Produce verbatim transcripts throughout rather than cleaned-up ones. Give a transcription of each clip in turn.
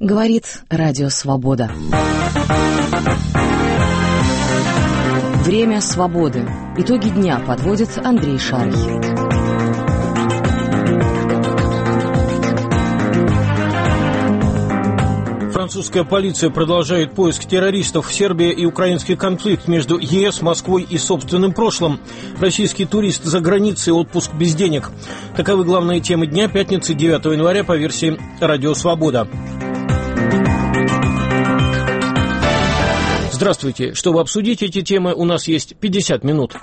Говорит Радио Свобода. Время свободы. Итоги дня подводит Андрей Шарий. Французская полиция продолжает поиск террористов. Сербия и украинский конфликт между ЕС, Москвой и собственным прошлым. Российский турист за границей, отпуск без денег. Таковы главные темы дня пятницы девятого января по версии Радио Свобода. Здравствуйте. Чтобы обсудить эти темы, у нас есть пятьдесят минут.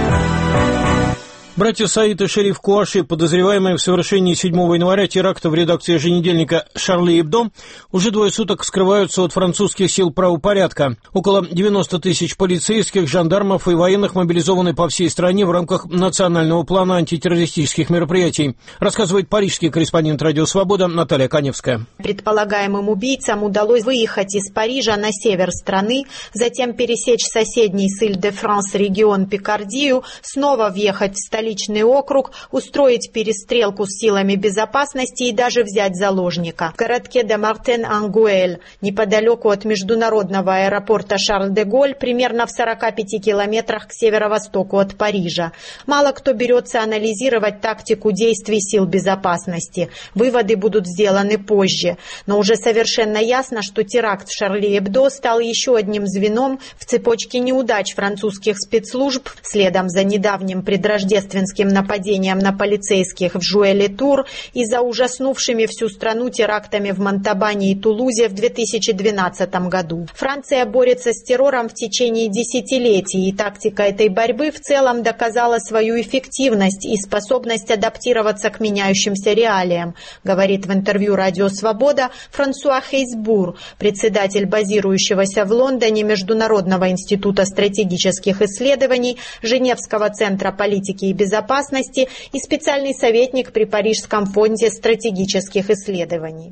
Братья Саид и Шериф Куаши, подозреваемые в совершении седьмого января теракта в редакции еженедельника «Шарли Эбдо», уже двое суток скрываются от французских сил правопорядка. Около девяноста тысяч полицейских, жандармов и военных мобилизованы по всей стране в рамках национального плана антитеррористических мероприятий, рассказывает парижский корреспондент «Радио Свобода» Наталья Каневская. Предполагаемым убийцам удалось выехать из Парижа на север страны, затем пересечь соседний с Иль-де-Франс регион Пикардию, снова въехать в столицу, личный округ, устроить перестрелку с силами безопасности и даже взять заложника. В городке де Мартен-Ангуэль, неподалеку от международного аэропорта Шарль-де-Голь, примерно в сорока пяти километрах к северо-востоку от Парижа. Мало кто берется анализировать тактику действий сил безопасности. Выводы будут сделаны позже. Но уже совершенно ясно, что теракт в Шарли-Эбдо стал еще одним звеном в цепочке неудач французских спецслужб, следом за недавним предрождественским нападением на полицейских в Жуэле-Тур и за ужаснувшими всю страну терактами в Монтабане и Тулузе в две тысячи двенадцатом году. Франция борется с террором в течение десятилетий, и тактика этой борьбы в целом доказала свою эффективность и способность адаптироваться к меняющимся реалиям, говорит в интервью «Радио Свобода» Франсуа Хейсбур, председатель базирующегося в Лондоне Международного института стратегических исследований, Женевского центра политики и безопасности и специальный советник при Парижском фонде стратегических исследований.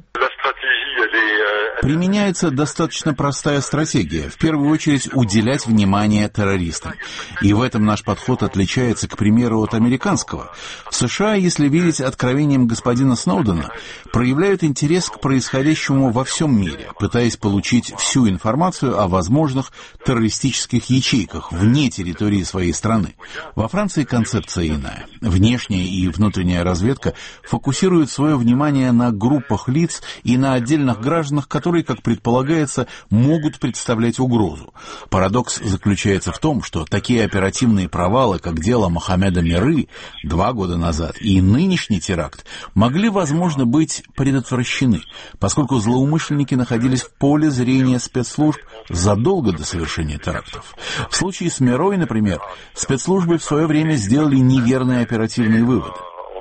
Применяется достаточно простая стратегия. В первую очередь уделять внимание террористам. И в этом наш подход отличается, к примеру, от американского. В США, если верить откровениям господина Сноудена, проявляют интерес к происходящему во всем мире, пытаясь получить всю информацию о возможных террористических ячейках вне территории своей страны. Во Франции концепция иная. Внешняя и внутренняя разведка фокусируют свое внимание на группах лиц и на отдельных гражданах, которые, как предполагается, могут представлять угрозу. Парадокс заключается в том, что такие оперативные провалы, как дело Мохаммеда Миры два года назад и нынешний теракт, могли, возможно, быть предотвращены, поскольку злоумышленники находились в поле зрения спецслужб задолго до совершения терактов. В случае с Мирой, например, спецслужбы в свое время сделали неверные оперативные выводы.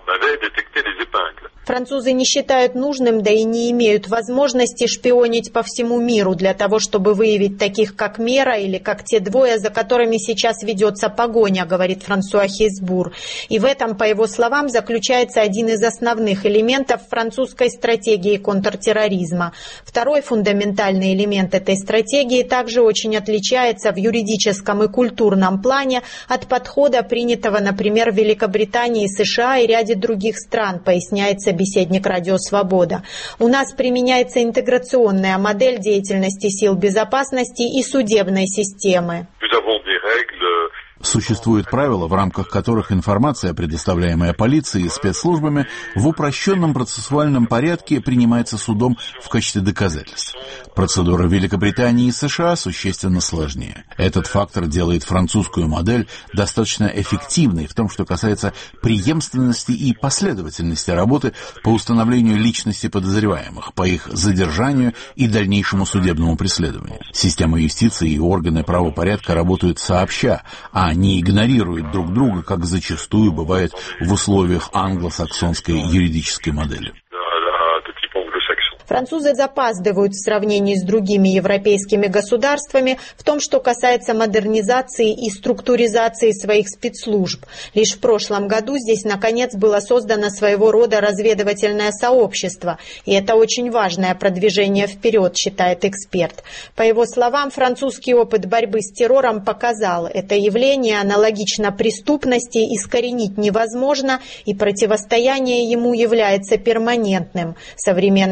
Французы не считают нужным, да и не имеют возможности шпионить по всему миру для того, чтобы выявить таких, как Мера или как те двое, за которыми сейчас ведется погоня, говорит Франсуа Хейсбур. И в этом, по его словам, заключается один из основных элементов французской стратегии контртерроризма. Второй фундаментальный элемент этой стратегии также очень отличается в юридическом и культурном плане от подхода, принятого, например, в Великобритании, США и ряде других стран, поясняется беседник «Радио Свобода». У нас применяется интеграционная модель деятельности сил безопасности и судебной системы. Существуют правила, в рамках которых информация, предоставляемая полицией и спецслужбами, в упрощенном процессуальном порядке принимается судом в качестве доказательств. Процедура Великобритании и США существенно сложнее. Этот фактор делает французскую модель достаточно эффективной в том, что касается преемственности и последовательности работы по установлению личности подозреваемых, по их задержанию и дальнейшему судебному преследованию. Система юстиции и органы правопорядка работают сообща, а не игнорируют друг друга, как зачастую бывает в условиях англосаксонской юридической модели. Французы запаздывают в сравнении с другими европейскими государствами в том, что касается модернизации и структуризации своих спецслужб. Лишь в прошлом году здесь, наконец, было создано своего рода разведывательное сообщество, и это очень важное продвижение вперед, считает эксперт. По его словам, французский опыт борьбы с террором показал, это явление аналогично преступности искоренить невозможно, и противостояние ему является перманентным. Современная Франция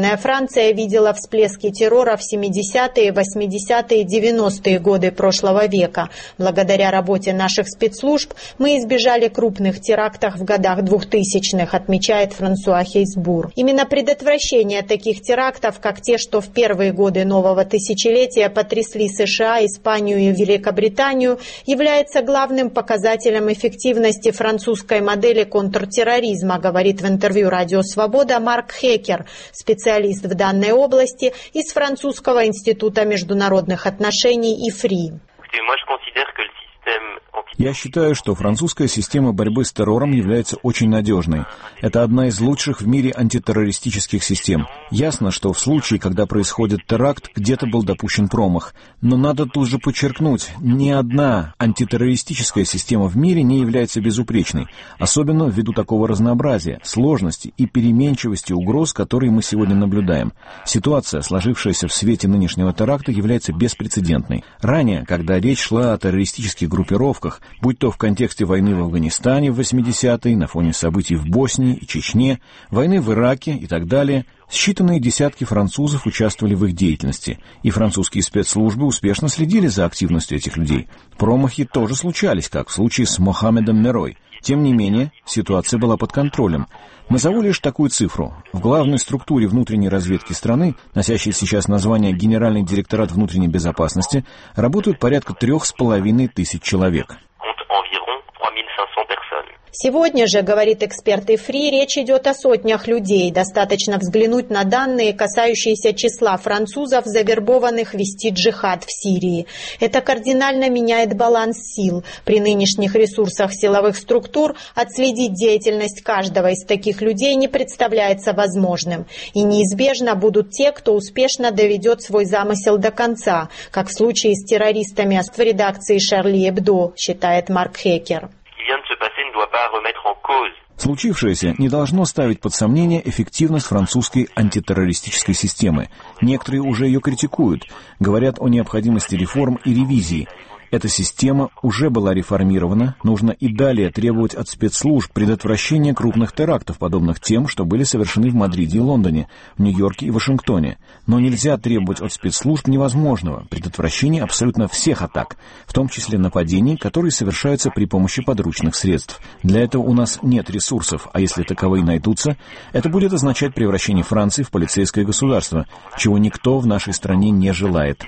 Франция видела всплески террора в семидесятые, восьмидесятые, девяностые годы прошлого века. Благодаря работе наших спецслужб мы избежали крупных терактов в годах двухтысячных, отмечает Франсуа Хейсбур. Именно предотвращение таких терактов, как те, что в первые годы нового тысячелетия потрясли США, Испанию и Великобританию, является главным показателем эффективности французской модели контртерроризма, говорит в интервью «Радио Свобода» Марк Хекер, специалист в данной области из Французского института международных отношений ИФРИ. Я считаю, что французская система борьбы с террором является очень надежной. Это одна из лучших в мире антитеррористических систем. Ясно, что в случае, когда происходит теракт, где-то был допущен промах. Но надо тут же подчеркнуть, ни одна антитеррористическая система в мире не является безупречной, особенно ввиду такого разнообразия, сложности и переменчивости угроз, которые мы сегодня наблюдаем. Ситуация, сложившаяся в свете нынешнего теракта, является беспрецедентной. Ранее, когда речь шла о террористических группировках, будь то в контексте войны в Афганистане в восьмидесятые, на фоне событий в Боснии и Чечне, войны в Ираке и так далее, считанные десятки французов участвовали в их деятельности, и французские спецслужбы успешно следили за активностью этих людей. Промахи тоже случались, как в случае с Мохаммедом Мерой. Тем не менее, ситуация была под контролем. Назову лишь такую цифру. В главной структуре внутренней разведки страны, носящей сейчас название Генеральный директорат внутренней безопасности, работают порядка трех с половиной тысяч человек. Сегодня же, говорит эксперт ИФРИ, речь идет о сотнях людей. Достаточно взглянуть на данные, касающиеся числа французов, завербованных вести джихад в Сирии. Это кардинально меняет баланс сил. При нынешних ресурсах силовых структур отследить деятельность каждого из таких людей не представляется возможным. И неизбежно будут те, кто успешно доведет свой замысел до конца, как в случае с террористами в редакции «Шарли Эбдо», считает Марк Хекер. Случившееся не должно ставить под сомнение эффективность французской антитеррористической системы. Некоторые уже ее критикуют, говорят о необходимости реформ и ревизии. Эта система уже была реформирована, нужно и далее требовать от спецслужб предотвращения крупных терактов, подобных тем, что были совершены в Мадриде и Лондоне, в Нью-Йорке и Вашингтоне. Но нельзя требовать от спецслужб невозможного, предотвращения абсолютно всех атак, в том числе нападений, которые совершаются при помощи подручных средств. Для этого у нас нет ресурсов, а если таковые найдутся, это будет означать превращение Франции в полицейское государство, чего никто в нашей стране не желает.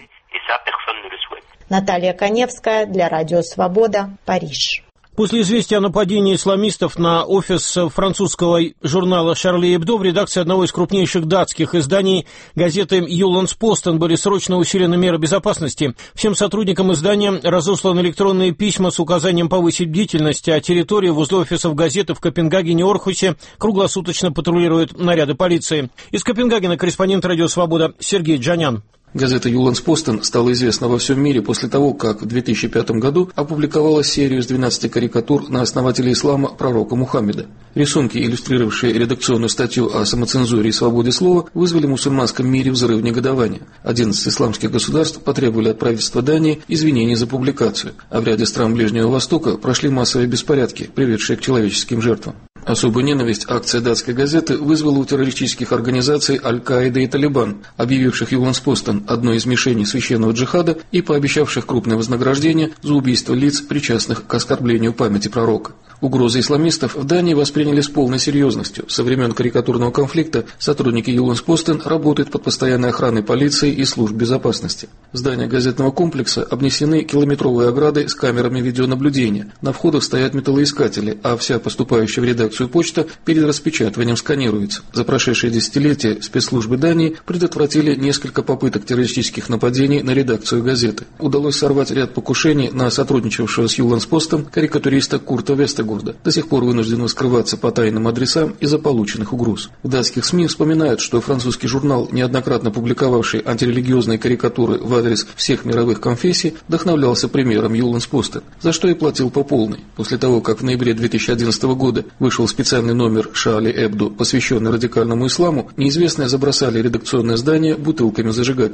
Наталья Коневская для Радио Свобода, Париж. После известия о нападении исламистов на офис французского журнала «Шарли Эбдо» в редакции одного из крупнейших датских изданий газеты «Юландспостен» были срочно усилены меры безопасности. Всем сотрудникам издания разосланы электронные письма с указанием повысить бдительность, а территорию возле офисов газеты в Копенгагене и Орхусе круглосуточно патрулируют наряды полиции. Из Копенгагена корреспондент «Радио Свобода» Сергей Джанян. Газета «Юландспостен» стала известна во всем мире после того, как в две тысячи пятом году опубликовала серию из двенадцати карикатур на основателя ислама пророка Мухаммеда. Рисунки, иллюстрировавшие редакционную статью о самоцензуре и свободе слова, вызвали в мусульманском мире взрыв негодования. одиннадцать исламских государств потребовали от правительства Дании извинений за публикацию, а в ряде стран Ближнего Востока прошли массовые беспорядки, приведшие к человеческим жертвам. Особую ненависть акция датской газеты вызвала у террористических организаций Аль-Каида и Талибан, объявивших Юландспостен одной из мишеней священного джихада и пообещавших крупное вознаграждение за убийство лиц, причастных к оскорблению памяти пророка. Угрозы исламистов в Дании восприняли с полной серьезностью. Со времен карикатурного конфликта сотрудники Юландспостен работают под постоянной охраной полиции и служб безопасности. Здания газетного комплекса обнесены километровой оградой с камерами видеонаблюдения. На входах стоят металлоискатели, а вся поступающая в редакцию почта перед распечатыванием сканируется. За прошедшие десятилетия спецслужбы Дании предотвратили несколько попыток террористических нападений на редакцию газеты. Удалось сорвать ряд покушений на сотрудничавшего с Юландспостен карикатуриста Курта Вестегурда. До сих пор вынуждены скрываться по тайным адресам из-за полученных угроз. В датских СМИ вспоминают, что французский журнал, неоднократно публиковавший антирелигиозные карикатуры в адрес всех мировых конфессий, вдохновлялся примером Юландспостен, за что и платил по полной. После того, как в ноябре две тысячи одиннадцатого года вышел специальный номер «Шарли Эбдо», посвященный радикальному исламу, неизвестные забросали редакционное здание бутылками с зажигательной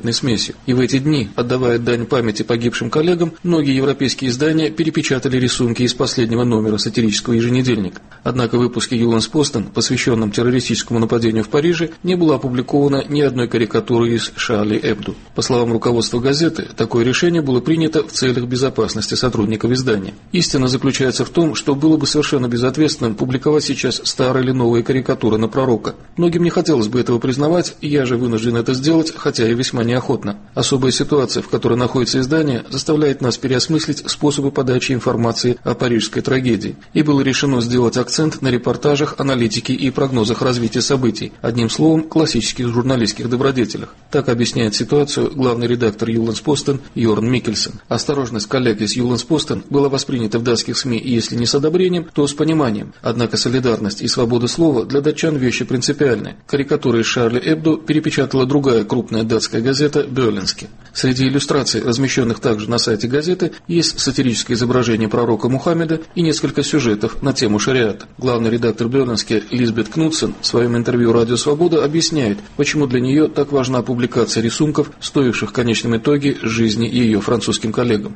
кровопролитной смесью. И в эти дни, отдавая дань памяти погибшим коллегам, многие европейские издания перепечатали рисунки из последнего номера сатирического еженедельника. Однако в выпуске «Юленс-Постен», посвященном террористическому нападению в Париже, не было опубликовано ни одной карикатуры из «Шарли Эбдо». По словам руководства газеты, такое решение было принято в целях безопасности сотрудников издания. Истина заключается в том, что было бы совершенно безответственным публиковать сейчас старые или новые карикатуры на пророка. Многим не хотелось бы этого признавать, и я же вынужден это сделать, хотя и весьма неохотно. Особая ситуация, в которой находится издание, заставляет нас переосмыслить способы подачи информации о парижской трагедии. И было решено сделать акцент на репортажах, аналитике и прогнозах развития событий. Одним словом, классических журналистских добродетелях. Так объясняет ситуацию главный редактор «Юленс-Постен» Йорн Миккельсен. Осторожность коллег из «Юленс-Постен» была воспринята в датских СМИ, если не с одобрением, то с пониманием. Однако солидарность и свобода слова для датчан вещи принципиальные. Карикатуры из «Шарли Эбдо» перепечатала другая крупная датская газета «Берлински». Среди иллюстраций, размещенных также на сайте газеты, есть сатирическое изображение пророка Мухаммеда и несколько сюжетов на тему шариата. Главный редактор «Берлински» Лизбет Кнутсен в своем интервью «Радио Свобода» объясняет, почему для нее так важна публикация рисунков, стоивших в конечном итоге жизни ее французским коллегам.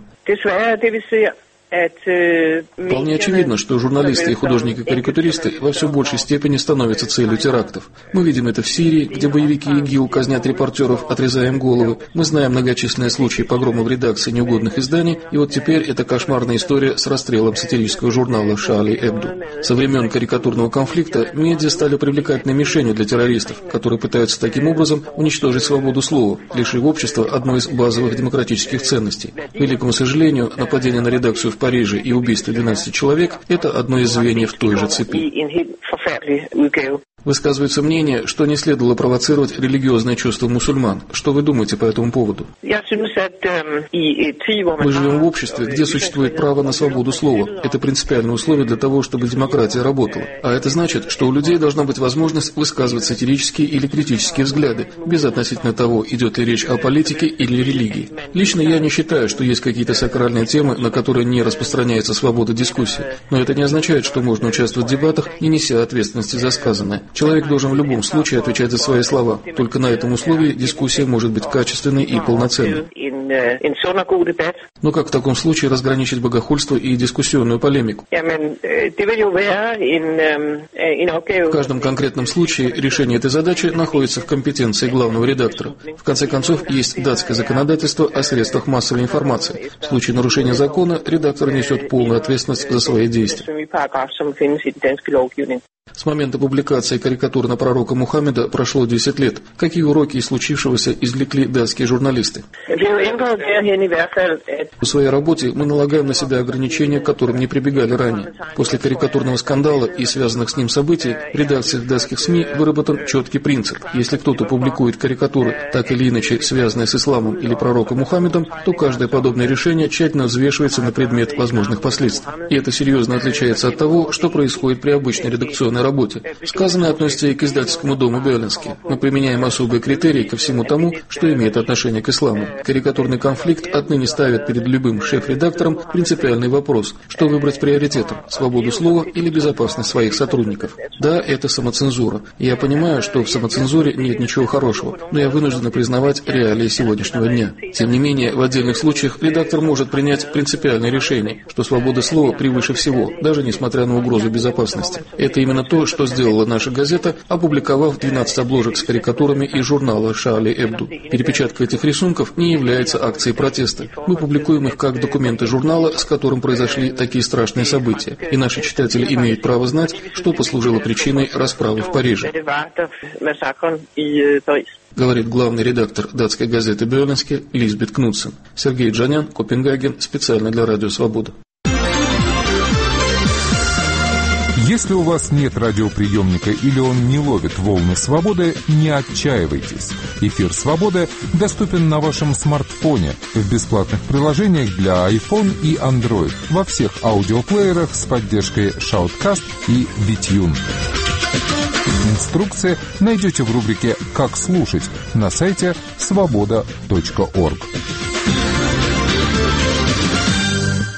Вполне очевидно, что журналисты и художники-карикатуристы во все большей степени становятся целью терактов. Мы видим это в Сирии, где боевики ИГИЛ казнят репортеров, отрезая им головы. Мы знаем многочисленные случаи погрома в редакции неугодных изданий, и вот теперь это кошмарная история с расстрелом сатирического журнала «Шарли Эбдо». Со времен карикатурного конфликта медиа стали привлекательной мишенью для террористов, которые пытаются таким образом уничтожить свободу слова, лишив общества одной из базовых демократических ценностей. К великому сожалению, нападение на редакцию в Париже и убийство двенадцати человек – это одно из звеньев той же цепи. Высказывается мнение, что не следовало провоцировать религиозное чувство мусульман. Что вы думаете по этому поводу? Мы живем в обществе, где существует право на свободу слова. Это принципиальное условие для того, чтобы демократия работала. А это значит, что у людей должна быть возможность высказывать сатирические или критические взгляды, без относительно того, идет ли речь о политике или религии. Лично я не считаю, что есть какие-то сакральные темы, на которые не распространяется свобода дискуссии. Но это не означает, что можно участвовать в дебатах, не неся ответственности за сказанное. Человек должен в любом случае отвечать за свои слова. Только на этом условии дискуссия может быть качественной и полноценной. Но как в таком случае разграничить богохульство и дискуссионную полемику? В каждом конкретном случае решение этой задачи находится в компетенции главного редактора. В конце концов, есть датское законодательство о средствах массовой информации. В случае нарушения закона редактор несет полную ответственность за свои действия. С момента публикации карикатур на пророка Мухаммеда прошло десять лет. Какие уроки из случившегося извлекли датские журналисты? В своей работе мы налагаем на себя ограничения, к которым не прибегали ранее. После карикатурного скандала и связанных с ним событий в редакциях датских СМИ выработан четкий принцип. Если кто-то публикует карикатуры, так или иначе связанные с исламом или пророком Мухаммедом, то каждое подобное решение тщательно взвешивается на предмет возможных последствий. И это серьезно отличается от того, что происходит при обычной редакционной работе. Сказанное относится и к издательскому дому Берлински. Мы применяем особые критерии ко всему тому, что имеет отношение к исламу. Карикатурный конфликт отныне ставит перед любым шеф-редактором принципиальный вопрос, что выбрать приоритетом – свободу слова или безопасность своих сотрудников. Да, это самоцензура. Я понимаю, что в самоцензуре нет ничего хорошего, но я вынужден признавать реалии сегодняшнего дня. Тем не менее, в отдельных случаях редактор может принять принципиальное решение, что свобода слова превыше всего, даже несмотря на угрозу безопасности. Это именно то, что сделала наша газета, опубликовав двенадцать обложек с карикатурами из журнала «Шарли Эбдо». Перепечатка этих рисунков не является акцией протеста. Мы публикуем их как документы журнала, с которым произошли такие страшные события, и наши читатели имеют право знать, что послужило причиной расправы в Париже. Говорит главный редактор датской газеты «Берлински» Лизбет Кнутсен. Сергей Джанян, Копенгаген, специально для Радио Свобода. Если у вас нет радиоприемника или он не ловит волны свободы, не отчаивайтесь. Эфир «Свободы» доступен на вашем смартфоне в бесплатных приложениях для iPhone и Android во всех аудиоплеерах с поддержкой Shoutcast и Witune. Инструкции найдете в рубрике «Как слушать» на сайте свобода точка орг. Это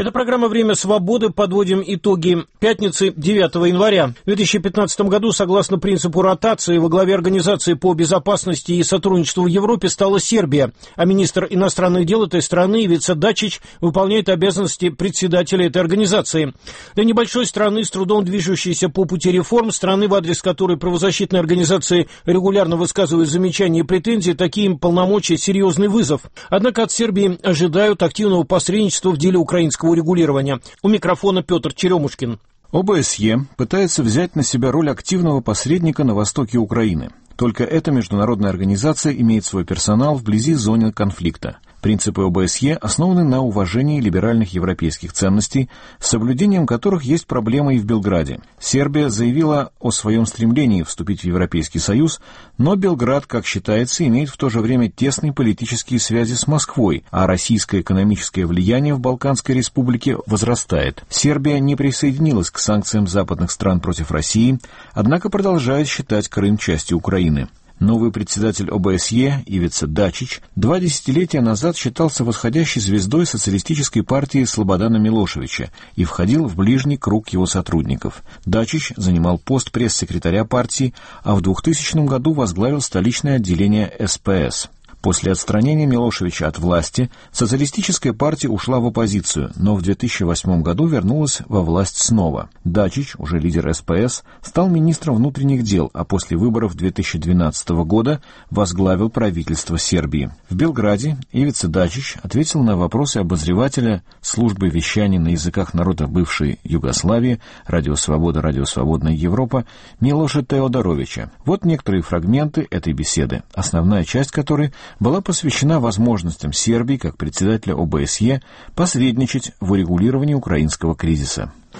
Это программа «Время свободы». Подводим итоги пятницы девятого января. В две тысячи пятнадцатом году, согласно принципу ротации, во главе Организации по безопасности и сотрудничеству в Европе стала Сербия, а министр иностранных дел этой страны Ивица Дачич выполняет обязанности председателя этой организации. Для небольшой страны, с трудом движущейся по пути реформ, страны, в адрес которой правозащитные организации регулярно высказывают замечания и претензии, такие полномочия — серьезный вызов. Однако от Сербии ожидают активного посредничества в деле украинского урегулирования. У микрофона Петр Черемушкин. ОБСЕ пытается взять на себя роль активного посредника на востоке Украины. Только эта международная организация имеет свой персонал вблизи зоны конфликта. Принципы ОБСЕ основаны на уважении либеральных европейских ценностей, с соблюдением которых есть проблемы и в Белграде. Сербия заявила о своем стремлении вступить в Европейский Союз, но Белград, как считается, имеет в то же время тесные политические связи с Москвой, а российское экономическое влияние в Балканской республике возрастает. Сербия не присоединилась к санкциям западных стран против России, однако продолжает считать Крым частью Украины. Новый председатель ОБСЕ Ивица Дачич два десятилетия назад считался восходящей звездой социалистической партии Слободана Милошевича и входил в ближний круг его сотрудников. Дачич занимал пост пресс-секретаря партии, а в двухтысячном году возглавил столичное отделение СПС. После отстранения Милошевича от власти социалистическая партия ушла в оппозицию, но в две тысячи восьмом году вернулась во власть снова. Дачич, уже лидер СПС, стал министром внутренних дел, а после выборов две тысячи двенадцатого года возглавил правительство Сербии. В Белграде Ивица Дачич ответил на вопросы обозревателя службы вещания на языках народов бывшей Югославии «Радио Свобода, Радио Свободная Европа» Милоша Теодоровича. Вот некоторые фрагменты этой беседы, основная часть которой была посвящена возможностям Сербии, как председателя ОБСЕ, посредничать в урегулировании украинского кризиса. И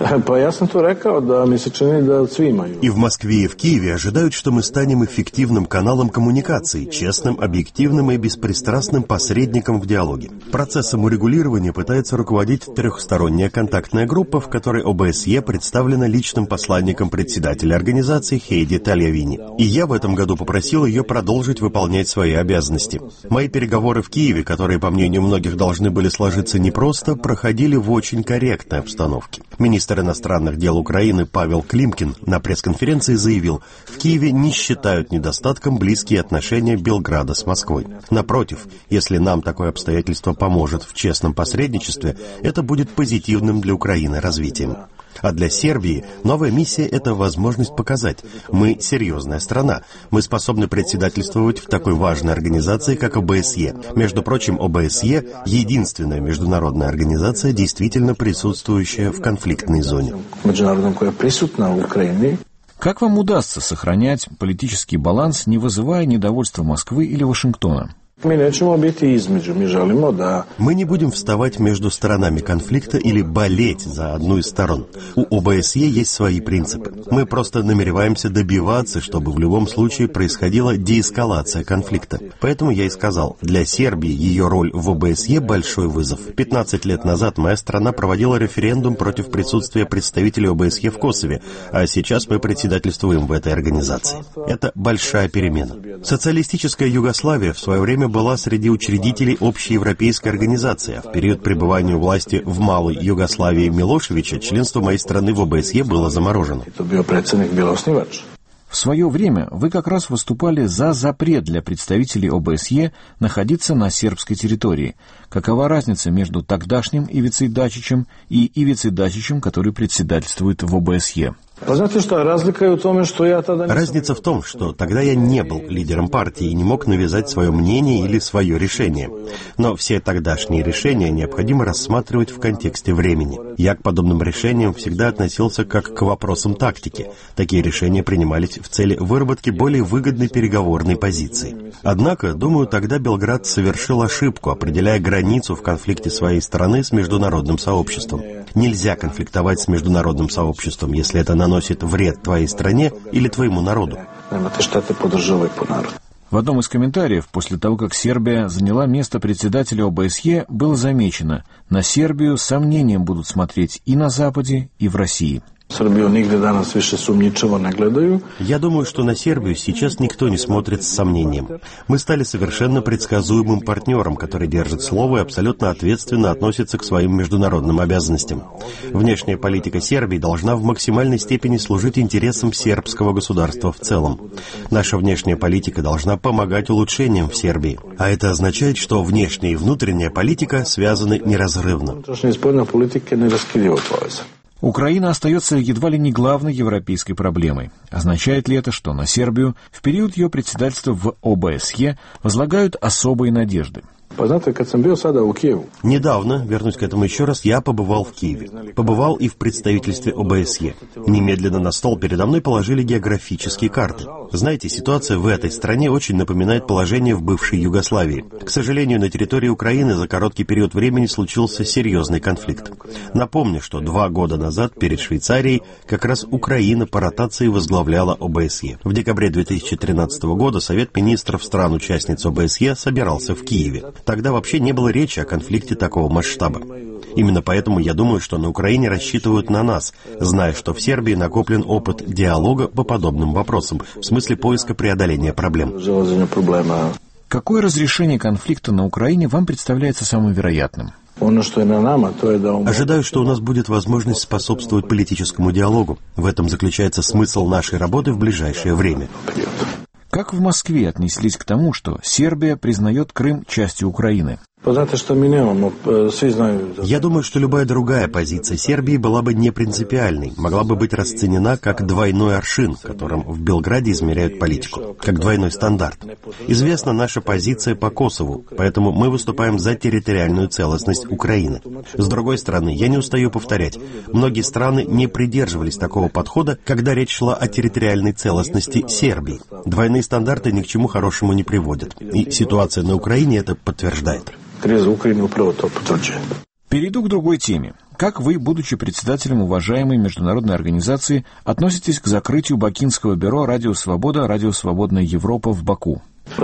в Москве, и в Киеве ожидают, что мы станем эффективным каналом коммуникации, честным, объективным и беспристрастным посредником в диалоге. Процессом урегулирования пытается руководить трехсторонняя контактная группа, в которой ОБСЕ представлена личным посланником председателя организации Хейди Тальявини. И я в этом году попросил ее продолжить выполнять свои обязанности. Мои переговоры в Киеве, которые, по мнению многих, должны были сложиться непросто, проходили в очень корректной обстановке. Министр иностранных дел Украины Павел Климкин на пресс-конференции заявил, в Киеве не считают недостатком близкие отношения Белграда с Москвой. Напротив, если нам такое обстоятельство поможет в честном посредничестве, это будет позитивным для Украины развитием. А для Сербии новая миссия – это возможность показать, мы серьезная страна, мы способны председательствовать в такой важной организации, как ОБСЕ. Между прочим, ОБСЕ – единственная международная организация, действительно присутствующая в конфликтной зоне. Как вам удастся сохранять политический баланс, не вызывая недовольства Москвы или Вашингтона? Мы не будем вставать между сторонами конфликта или болеть за одну из сторон. У ОБСЕ есть свои принципы. Мы просто намереваемся добиваться, чтобы в любом случае происходила деэскалация конфликта. Поэтому я и сказал, для Сербии ее роль в ОБСЕ большой вызов. пятнадцать лет назад моя страна проводила референдум против присутствия представителей ОБСЕ в Косове, а сейчас мы председательствуем в этой организации. Это большая перемена. Социалистическая Югославия в свое время была среди учредителей общеевропейской организации, а в период пребывания у власти в Малой Югославии Милошевича членство моей страны в ОБСЕ было заморожено. В свое время вы как раз выступали за запрет для представителей ОБСЕ находиться на сербской территории. Какова разница между тогдашним Ивицей Дачичем и Ивицей Дачичем, который председательствует в ОБСЕ? Разница в том, что тогда я не был лидером партии и не мог навязать свое мнение или свое решение. Но все тогдашние решения необходимо рассматривать в контексте времени. Я к подобным решениям всегда относился как к вопросам тактики. Такие решения принимались в цели выработки более выгодной переговорной позиции. Однако, думаю, тогда Белград совершил ошибку, определяя границу в конфликте своей страны с международным сообществом. Нельзя конфликтовать с международным сообществом, если это наносит вред твоей стране или твоему народу. В одном из комментариев, после того, как Сербия заняла место председателя ОБСЕ, было замечено, на Сербию с сомнением будут смотреть и на Западе, и в России. Я думаю, что на Сербию сейчас никто не смотрит с сомнением. Мы стали совершенно предсказуемым партнером, который держит слово и абсолютно ответственно относится к своим международным обязанностям. Внешняя политика Сербии должна в максимальной степени служить интересам сербского государства в целом. Наша внешняя политика должна помогать улучшениям в Сербии. А это означает, что внешняя и внутренняя политика связаны неразрывно. Украина остается едва ли не главной европейской проблемой. Означает ли это, что на Сербию в период ее председательства в О Бэ Эс Е возлагают особые надежды? Недавно, вернусь к этому еще раз, я побывал в Киеве. Побывал и в представительстве О Бэ Эс Е. Немедленно на стол передо мной положили географические карты. Знаете, ситуация в этой стране очень напоминает положение в бывшей Югославии. К сожалению, на территории Украины за короткий период времени случился серьезный конфликт. Напомню, что два года назад перед Швейцарией как раз Украина по ротации возглавляла О Бэ Эс Е. В декабре две тысячи тринадцатого года Совет министров стран-участниц О Бэ Эс Е собирался в Киеве. Тогда вообще не было речи о конфликте такого масштаба. Именно поэтому я думаю, что на Украине рассчитывают на нас, зная, что в Сербии накоплен опыт диалога по подобным вопросам, в смысле поиска преодоления проблем. Какое разрешение конфликта на Украине вам представляется самым вероятным? Ожидаю, что у нас будет возможность способствовать политическому диалогу. В этом заключается смысл нашей работы в ближайшее время. Как в Москве отнеслись к тому, что Сербия признает Крым частью Украины? Я думаю, что любая другая позиция Сербии была бы не принципиальной, могла бы быть расценена как двойной аршин, которым в Белграде измеряют политику, как двойной стандарт. Известна наша позиция по Косову, поэтому мы выступаем за территориальную целостность Украины. С другой стороны, я не устаю повторять, многие страны не придерживались такого подхода, когда речь шла о территориальной целостности Сербии. Двойные стандарты ни к чему хорошему не приводят, и ситуация на Украине это подтверждает. Перейду к другой теме. Как вы, будучи председателем уважаемой международной организации, относитесь к закрытию бакинского бюро «Радио Свобода», «Радио Свободная Европа» в Баку? О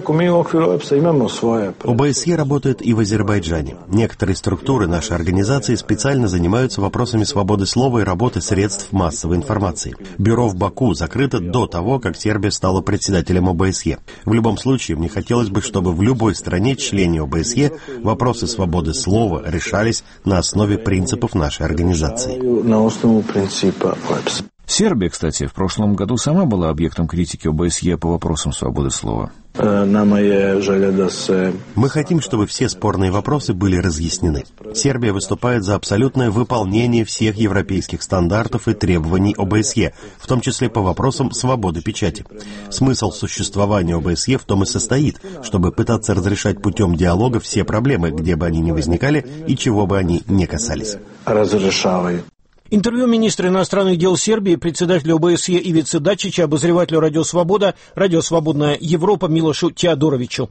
Бэ Эс Е работает и в Азербайджане. Некоторые структуры нашей организации специально занимаются вопросами свободы слова и работы средств массовой информации. Бюро в Баку закрыто до того, как Сербия стала председателем О Бэ Эс Е. В любом случае, мне хотелось бы, чтобы в любой стране, члене О Бэ Эс Е, вопросы свободы слова решались на основе принципов нашей организации. Сербия, кстати, в прошлом году сама была объектом критики О Бэ Эс Е по вопросам свободы слова. Мы хотим, чтобы все спорные вопросы были разъяснены. Сербия выступает за абсолютное выполнение всех европейских стандартов и требований О Бэ Эс Е, в том числе по вопросам свободы печати. Смысл существования О Бэ Эс Е в том и состоит, чтобы пытаться разрешать путем диалога все проблемы, где бы они ни возникали и чего бы они ни касались. Интервью министра иностранных дел Сербии, председателя О Бэ Эс Е Ивицы Дачича, обозревателю «Радио Свобода», «Радио Свободная Европа» Милошу Теодоровичу.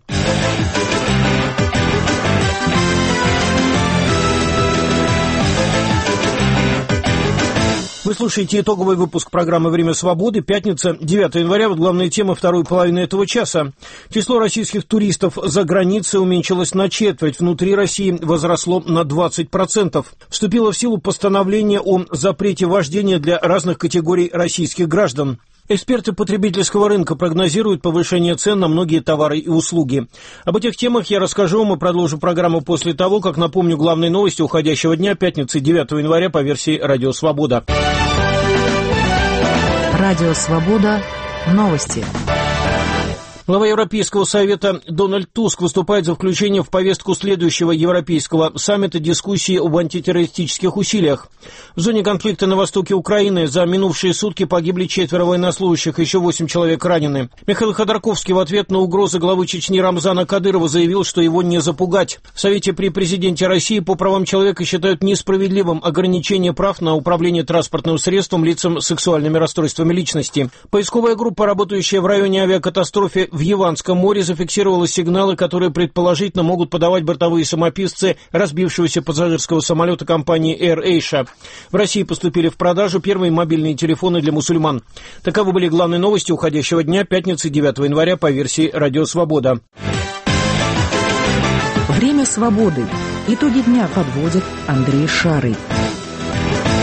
Вы слушаете итоговый выпуск программы «Время свободы». Пятница, девятого января. Вот главная тема второй половины этого часа. Число российских туристов за границей уменьшилось на четверть. Внутри России возросло на двадцать процентов. Вступило в силу постановление о запрете вождения для разных категорий российских граждан. Эксперты потребительского рынка прогнозируют повышение цен на многие товары и услуги. Об этих темах я расскажу вам и продолжу программу после того, как напомню главные новости уходящего дня, пятницы, девятого января по версии «Радио Свобода». Радио Свобода. Новости. Глава Европейского совета Дональд Туск выступает за включение в повестку следующего Европейского саммита дискуссии об антитеррористических усилиях. В зоне конфликта на востоке Украины за минувшие сутки погибли четверо военнослужащих, еще восемь человек ранены. Михаил Ходорковский в ответ на угрозы главы Чечни Рамзана Кадырова заявил, что его не запугать. В Совете при президенте России по правам человека считают несправедливым ограничение прав на управление транспортным средством лицам с сексуальными расстройствами личности. Поисковая группа, работающая в районе авиакатастрофы в Яванском море, зафиксировала сигналы, которые предположительно могут подавать бортовые самописцы разбившегося пассажирского самолета компании AirAsia. В России поступили в продажу первые мобильные телефоны для мусульман. Таковы были главные новости уходящего дня, пятницы, девятого января по версии «Радио Свобода». Время свободы. Итоги дня подводит Андрей Шарый.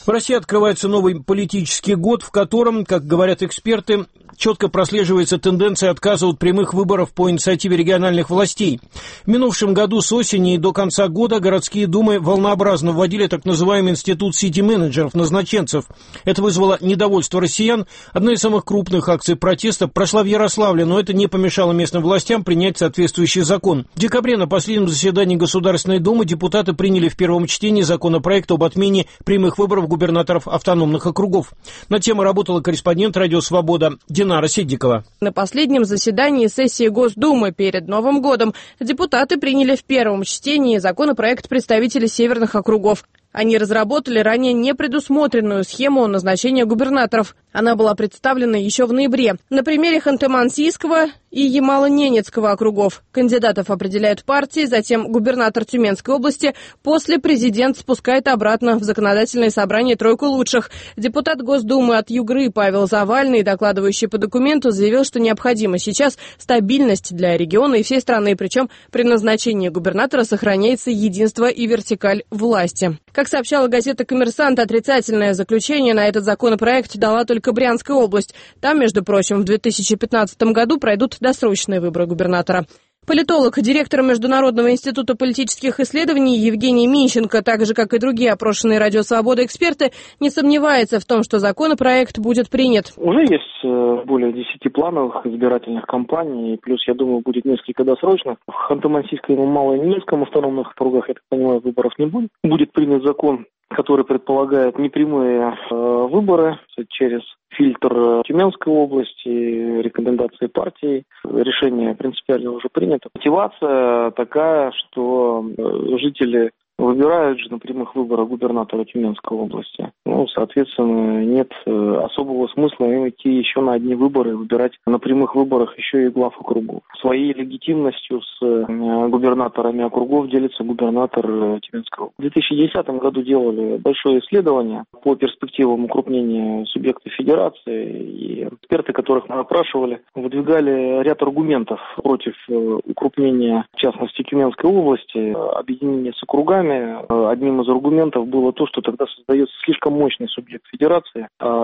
В России открывается новый политический год, в котором, как говорят эксперты, четко прослеживается тенденция отказа от прямых выборов по инициативе региональных властей. В минувшем году с осени и до конца года городские думы волнообразно вводили так называемый институт сити-менеджеров, назначенцев. Это вызвало недовольство россиян. Одна из самых крупных акций протеста прошла в Ярославле, но это не помешало местным властям принять соответствующий закон. В декабре на последнем заседании Государственной Думы депутаты приняли в первом чтении законопроект об отмене прямых выборов губернаторов автономных округов. Над темой работала корреспондент «Радио Свобода» Динара Сиддикова. На последнем заседании сессии Госдумы перед Новым годом депутаты приняли в первом чтении законопроект представителей северных округов. Они разработали ранее непредусмотренную схему назначения губернаторов. Она была представлена еще в ноябре. На примере Ханты-Мансийского и Ямало-Ненецкого округов кандидатов определяют партии, затем губернатор Тюменской области, после президент спускает обратно в законодательное собрание тройку лучших. Депутат Госдумы от Югры Павел Завальный, докладывающий по документу, заявил, что необходима сейчас стабильность для региона и всей страны, причем при назначении губернатора сохраняется единство и вертикаль власти. Как сообщала газета «Коммерсант», отрицательное заключение на этот законопроект дала только Брянская область. Там, между прочим, в две тысячи пятнадцатом году пройдут досрочные выборы губернатора. Политолог, директор Международного института политических исследований Евгений Минченко, так же, как и другие опрошенные «Радио Свобода» эксперты, не сомневается в том, что законопроект будет принят. Уже есть более десяти плановых избирательных кампаний, плюс, я думаю, будет несколько досрочных. В Ханты-Мансийском и Малоэнергийском автономных округах, я так понимаю, выборов не будет. Будет принят закон, который предполагает непрямые э, выборы через фильтр Тюменской области, рекомендации партии. Решение принципиально уже принято. Мотивация такая, что жители выбирают же на прямых выборах губернатора Тюменской области. Ну, соответственно, нет особого смысла им идти еще на одни выборы и выбирать на прямых выборах еще и глав округов. Своей легитимностью с губернаторами округов делится губернатор Тюменской области. В две тысячи десятом году делали большое исследование по перспективам укрупнения субъектов федерации, и эксперты, которых мы опрашивали, выдвигали ряд аргументов против укрупнения, в частности, Тюменской области, объединения с округами. Одним из аргументов было то, что тогда создается слишком мощный субъект федерации,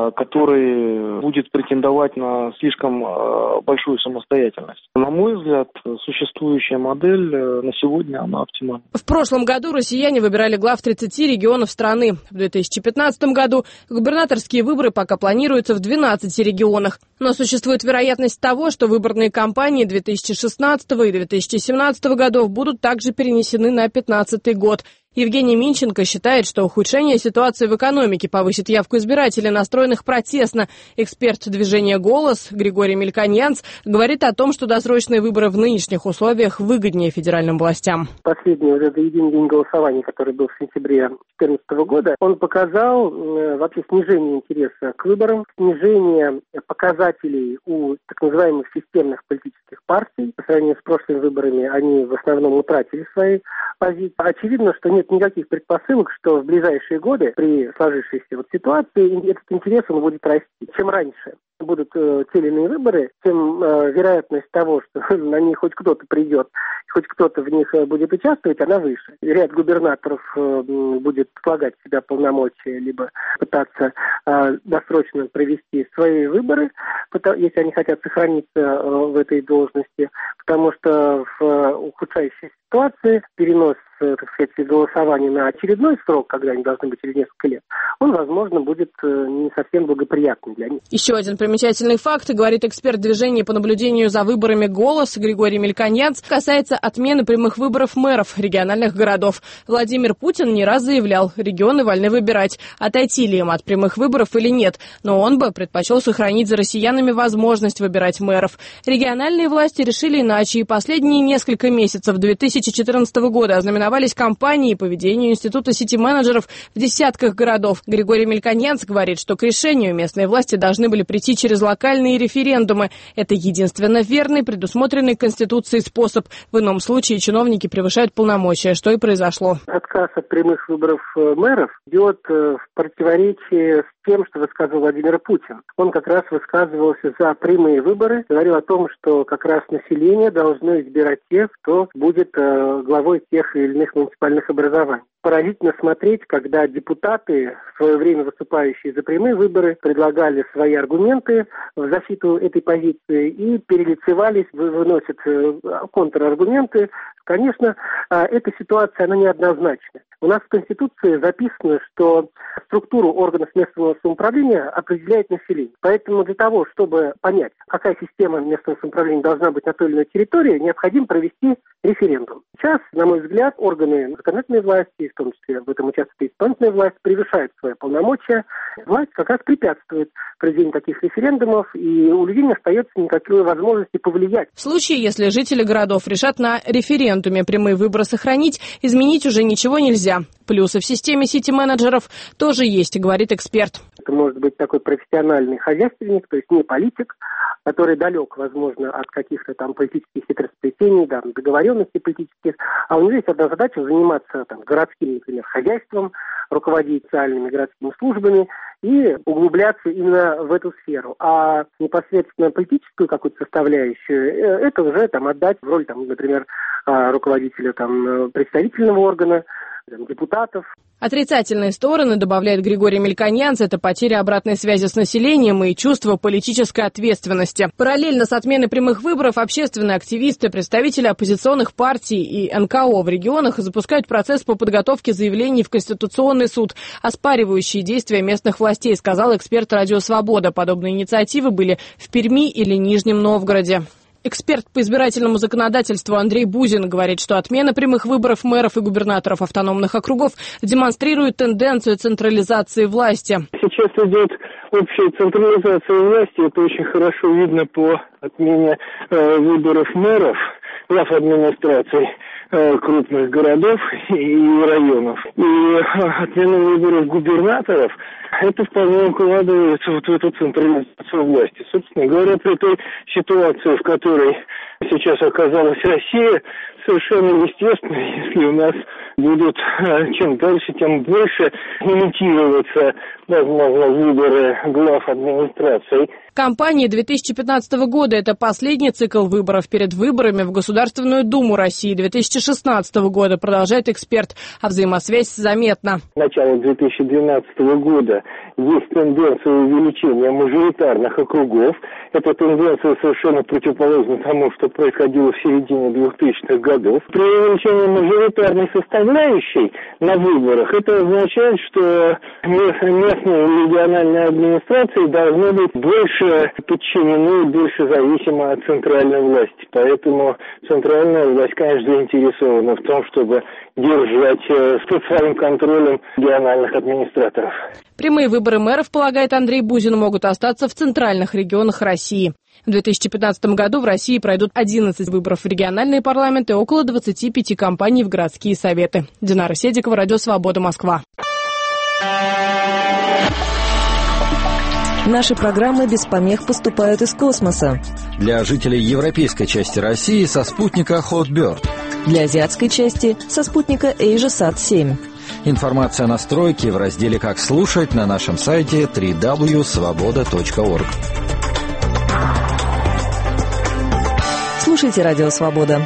который будет претендовать на слишком большую самостоятельность. На мой взгляд, существующая модель на сегодня, она оптимальна. В прошлом году россияне выбирали глав тридцати регионов страны. В две тысячи пятнадцатом году губернаторские выборы пока планируются в двенадцати регионах. Но существует вероятность того, что выборные кампании две тысячи шестнадцатого и две тысячи семнадцатого годов будут также перенесены на пятнадцатый год. Евгений Минченко считает, что ухудшение ситуации в экономике повысит явку избирателей, настроенных протестно. Эксперт движения «Голос» Григорий Мельконьянц говорит о том, что досрочные выборы в нынешних условиях выгоднее федеральным властям. Последний вот этот единый день голосования, который был в сентябре две тысячи четырнадцатого года, он показал э, вообще снижение интереса к выборам, снижение показателей у так называемых системных политических партий. По сравнению с прошлыми выборами они в основном утратили свои позиции. Очевидно, что нет никаких предпосылок, что в ближайшие годы при сложившейся вот ситуации этот интерес он будет расти. Чем раньше будут э, те или иные выборы, тем э, вероятность того, что на них хоть кто-то придет, хоть кто-то в них э, будет участвовать, она выше. Ряд губернаторов э, будет слагать в себя полномочия, либо пытаться э, досрочно провести свои выборы, потому, если они хотят сохраниться э, в этой должности, потому что в э, ухудшающей ситуации перенос, э, так сказать, голосования на очередной срок, когда они должны быть через несколько лет, он, возможно, будет э, не совсем благоприятным для них. Еще один примечательный факт, говорит эксперт движения по наблюдению за выборами «Голос» Григорий Мельконьянц, касается отмены прямых выборов мэров региональных городов. Владимир Путин не раз заявлял, регионы вольны выбирать, отойти ли им от прямых выборов или нет, но он бы предпочел сохранить за россиянами возможность выбирать мэров. Региональные власти решили иначе, и последние несколько месяцев две тысячи четырнадцатого года ознаменовались кампанией по ведению института сити-менеджеров в десятках городов. Григорий Мельконьянц говорит, что к решению местные власти должны были прийти через локальные референдумы. Это единственно верный, предусмотренный Конституцией способ. В ином случае чиновники превышают полномочия, что и произошло. Отказ от прямых выборов мэров идет в противоречие с тем, что высказывал Владимир Путин. Он как раз высказывался за прямые выборы, говорил о том, что как раз население должно избирать тех, кто будет главой тех или иных муниципальных образований. поразительно смотреть, когда депутаты, в свое время выступающие за прямые выборы, предлагали свои аргументы в защиту этой позиции и перелицевались, выносят контраргументы. Конечно, эта ситуация, она неоднозначна. У нас в Конституции записано, что структуру органов местного самоуправления определяет население. Поэтому для того, чтобы понять, какая система местного самоуправления должна быть на той или иной территории, необходимо провести референдум. Сейчас, на мой взгляд, органы законодательной власти, в том числе в этом участвует и исполнительная власть, превышают свои полномочия. Власть как раз препятствует проведению таких референдумов, и у людей не остается никакой возможности повлиять. В случае, если жители городов решат на референдуме прямые выборы сохранить, изменить уже ничего нельзя. Плюсы в системе сити-менеджеров тоже есть, говорит эксперт. Это может быть такой профессиональный хозяйственник, то есть не политик, который далек, возможно, от каких-то там политических хитросплетений, да, договоренностей политических, а у него есть одна задача — заниматься там городским, например, хозяйством, руководить социальными городскими службами и углубляться именно в эту сферу. А непосредственно политическую какую-то составляющую, это уже там отдать в роль, там, например, руководителя там представительного органа, депутатов. Отрицательные стороны, добавляет Григорий Мельконьянц, это потеря обратной связи с населением и чувство политической ответственности. Параллельно с отменой прямых выборов общественные активисты, представители оппозиционных партий и эн ка о в регионах запускают процесс по подготовке заявлений в Конституционный суд, оспаривающие действия местных властей, сказал эксперт «Радио Свобода». Подобные инициативы были в Перми или Нижнем Новгороде. Эксперт по избирательному законодательству Андрей Бузин говорит, что отмена прямых выборов мэров и губернаторов автономных округов демонстрирует тенденцию централизации власти. Сейчас идет общая централизация власти. Это очень хорошо видно по отмене э, выборов мэров, глав администраций э, крупных городов и районов. И э, отмена выборов губернаторов — это вполне укладывается вот в эту централизацию власти. Собственно говоря, при той ситуации, в которой сейчас оказалась Россия, совершенно естественно, если у нас будут чем дальше, тем больше имитироваться, возможно, выборы глав администраций. Кампания две тысячи пятнадцатого года – это последний цикл выборов перед выборами в Государственную Думу России две тысячи шестнадцатого года, продолжает эксперт, а взаимосвязь заметна. С начала две тысячи двенадцатого года есть тенденция увеличения мажоритарных округов. Эта тенденция совершенно противоположна тому, что происходило в середине двухтысячных годов. При увеличении мажоритарной составляющей на выборах это означает, что местные региональные администрации должны быть больше подчинены, больше зависимы от центральной власти. Поэтому центральная власть, конечно, заинтересована в том, чтобы держать под своим контролем региональных администраторов. Прямые выборы мэров, полагает Андрей Бузин, могут остаться в центральных регионах России. В две тысячи пятнадцатом году в России пройдут одиннадцать выборов в региональные парламенты и около двадцати пяти кампаний в городские советы. Динара Седикова, Радио Свобода, Москва. Наши программы без помех поступают из космоса. Для жителей европейской части России со спутника Hotbird. Для азиатской части со спутника AsiaSat семь. Информация о настройке в разделе «Как слушать» на нашем сайте дабл ю дабл ю дабл ю точка свобода точка орг. Слушайте Радио Свобода.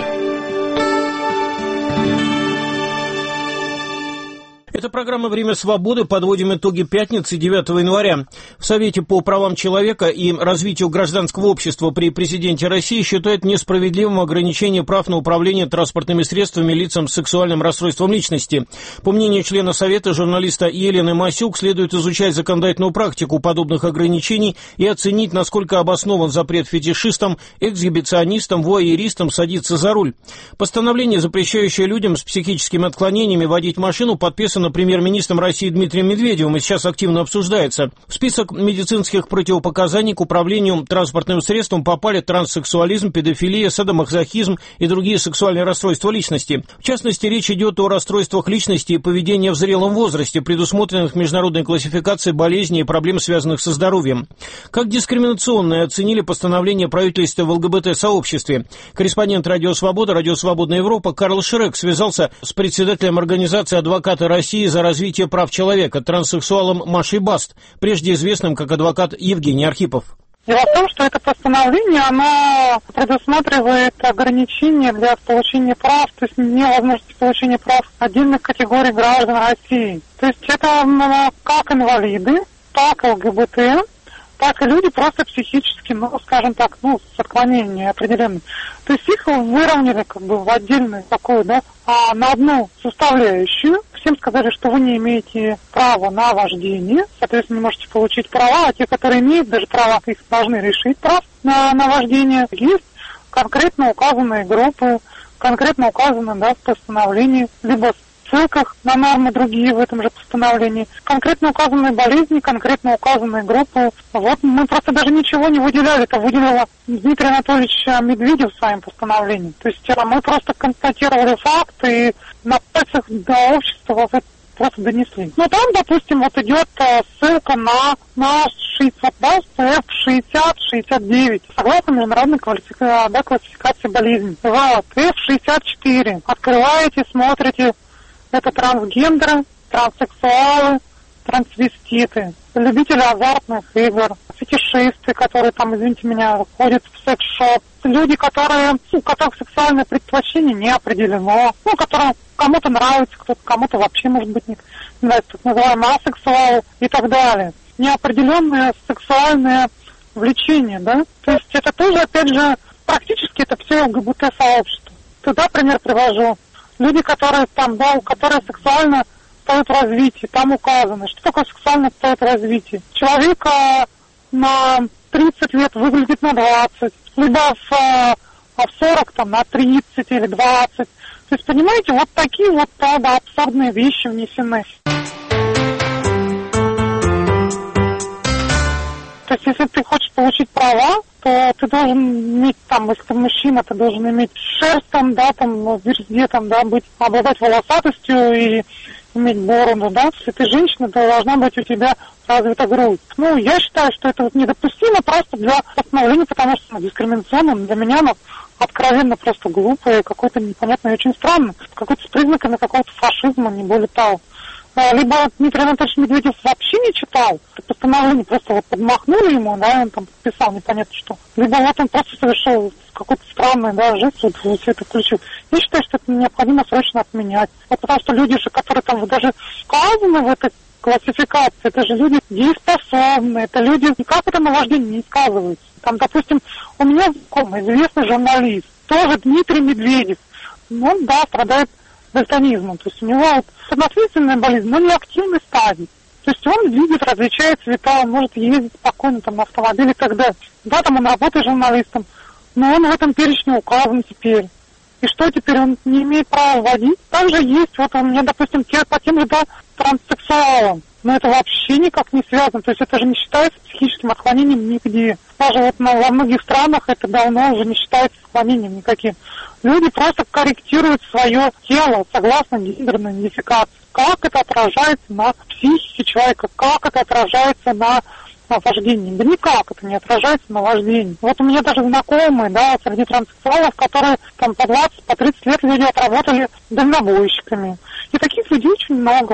Это программа «Время свободы». Подводим итоги пятницы, девятого января. В Совете по правам человека и развитию гражданского общества при президенте России считают несправедливым ограничение прав на управление транспортными средствами лицам с сексуальным расстройством личности. По мнению члена Совета, журналиста Елены Масюк, следует изучать законодательную практику подобных ограничений и оценить, насколько обоснован запрет фетишистам, эксгибиционистам, вуайеристам садиться за руль. Постановление, запрещающее людям с психическими отклонениями водить машину, подписано премьер-министром России Дмитрием Медведевым и сейчас активно обсуждается. В список медицинских противопоказаний к управлению транспортным средством попали транссексуализм, педофилия, садомазохизм и другие сексуальные расстройства личности. В частности, речь идет о расстройствах личности и поведения в зрелом возрасте, предусмотренных международной классификацией болезней и проблем, связанных со здоровьем. Как дискриминационное оценили постановление правительства в эл гэ бэ тэ-сообществе. Корреспондент Радио Свобода, Радио Свободная Европа Карл Шрек связался с председателем организации «Адвокаты России за развитие прав человека», транссексуалом Машей Баст, прежде известным как адвокат Евгений Архипов. Дело в том, что это постановление, оно предусматривает ограничения для получения прав, то есть невозможности получения прав отдельных категорий граждан России. То есть это как инвалиды, так ЛГБТ, так и люди просто психически, ну, скажем так, ну, с отклонением определенным. То есть их выровняли как бы в отдельную такую, да, а на одну составляющую. Всем сказали, что вы не имеете права на вождение, соответственно, не можете получить права, а те, которые имеют даже права, их должны решить прав на, на вождение. Есть конкретно указанные группы, конкретно указаны, да, в постановлении, либо в ссылках на нормы другие в этом же постановлении, конкретно указанные болезни, конкретно указанные группы. Вот мы просто даже ничего не выделяли, это выделила Дмитрий Анатольевич Медведев в своем постановлении. То есть мы просто констатировали факты и на пальцах до общества вот просто донесли. Ну там, допустим, вот идет ссылка на, на шестьдесят, да, эф шестьдесят шестьдесят девять, согласно международной классификации, да, классификации болезней. Вот, эф шестьдесят четыре. Открываете, смотрите. Это трансгендеры, транссексуалы, трансвеститы, любители азартных игр, фетишисты, которые там, извините меня, ходят в секс-шоп, люди, которые, у которых сексуальное предпочтение не определено, ну, которым кому-то нравится, кто-то кому-то вообще, может быть, не нравится, так называемые асексуалы и так далее. Неопределенное сексуальное влечение, да? То есть это тоже, опять же, практически это все ЛГБТ-сообщество. Туда пример привожу. Люди, которые там, да, у которых сексуально стоит в развитии, там указано, что такое сексуально стоит в развитии. Человек а, на тридцать лет выглядит на двадцать, либо в, а, в сорок там, на тридцать или двадцать. То есть, понимаете, вот такие вот, правда, абсурдные вещи внесены. То есть, если ты хочешь получить права, то ты должен иметь, там, если ты мужчина, ты должен иметь шерсть, там, да, там, везде, там, да, быть, обладать волосатостью и иметь бороду, да. Если ты женщина, то должна быть у тебя развита грудь. Ну, я считаю, что это вот недопустимо просто для постановления, потому что оно дискриминационно, для меня оно откровенно просто глупое, какое-то непонятное и очень странное, какое-то с признаками какого-то фашизма, не более того. Либо Дмитрий Анатольевич Медведев вообще не читал, постановление просто вот подмахнули ему, да, он там подписал непонятно что. Либо вот он просто совершил какой-то странный, да, жест, вот все это включил. Я считаю, что это необходимо срочно отменять. Вот потому что люди же, которые там даже сказаны в этой классификации, это же люди дееспособные, это люди, никак это наваждение не сказывается. Там, допустим, у меня знакомый, известный журналист, тоже Дмитрий Медведев, он, да, страдает дальтонизмом, то есть у него вот наследственная болезнь, но не активной стадии. То есть он видит, различает цвета, он может ездить спокойно там на автомобиле и так далее. Да, там он работает журналистом, но он в этом перечне указан теперь. И что теперь, он не имеет права водить? Также есть, вот у меня, допустим, те, по тем же, да, транссексуалам. Но это вообще никак не связано. То есть это же не считается психическим отклонением нигде. Даже вот ну, во многих странах это давно уже не считается отклонением никаким. Люди просто корректируют свое тело согласно гендерной идентификации. Как это отражается на психике человека, как это отражается на, на вождении. Да никак это не отражается на вождении. Вот у меня даже знакомые, да, среди транссексуалов, которые там по двадцать, по тридцать лет люди отработали дальнобойщиками. И таких людей очень много.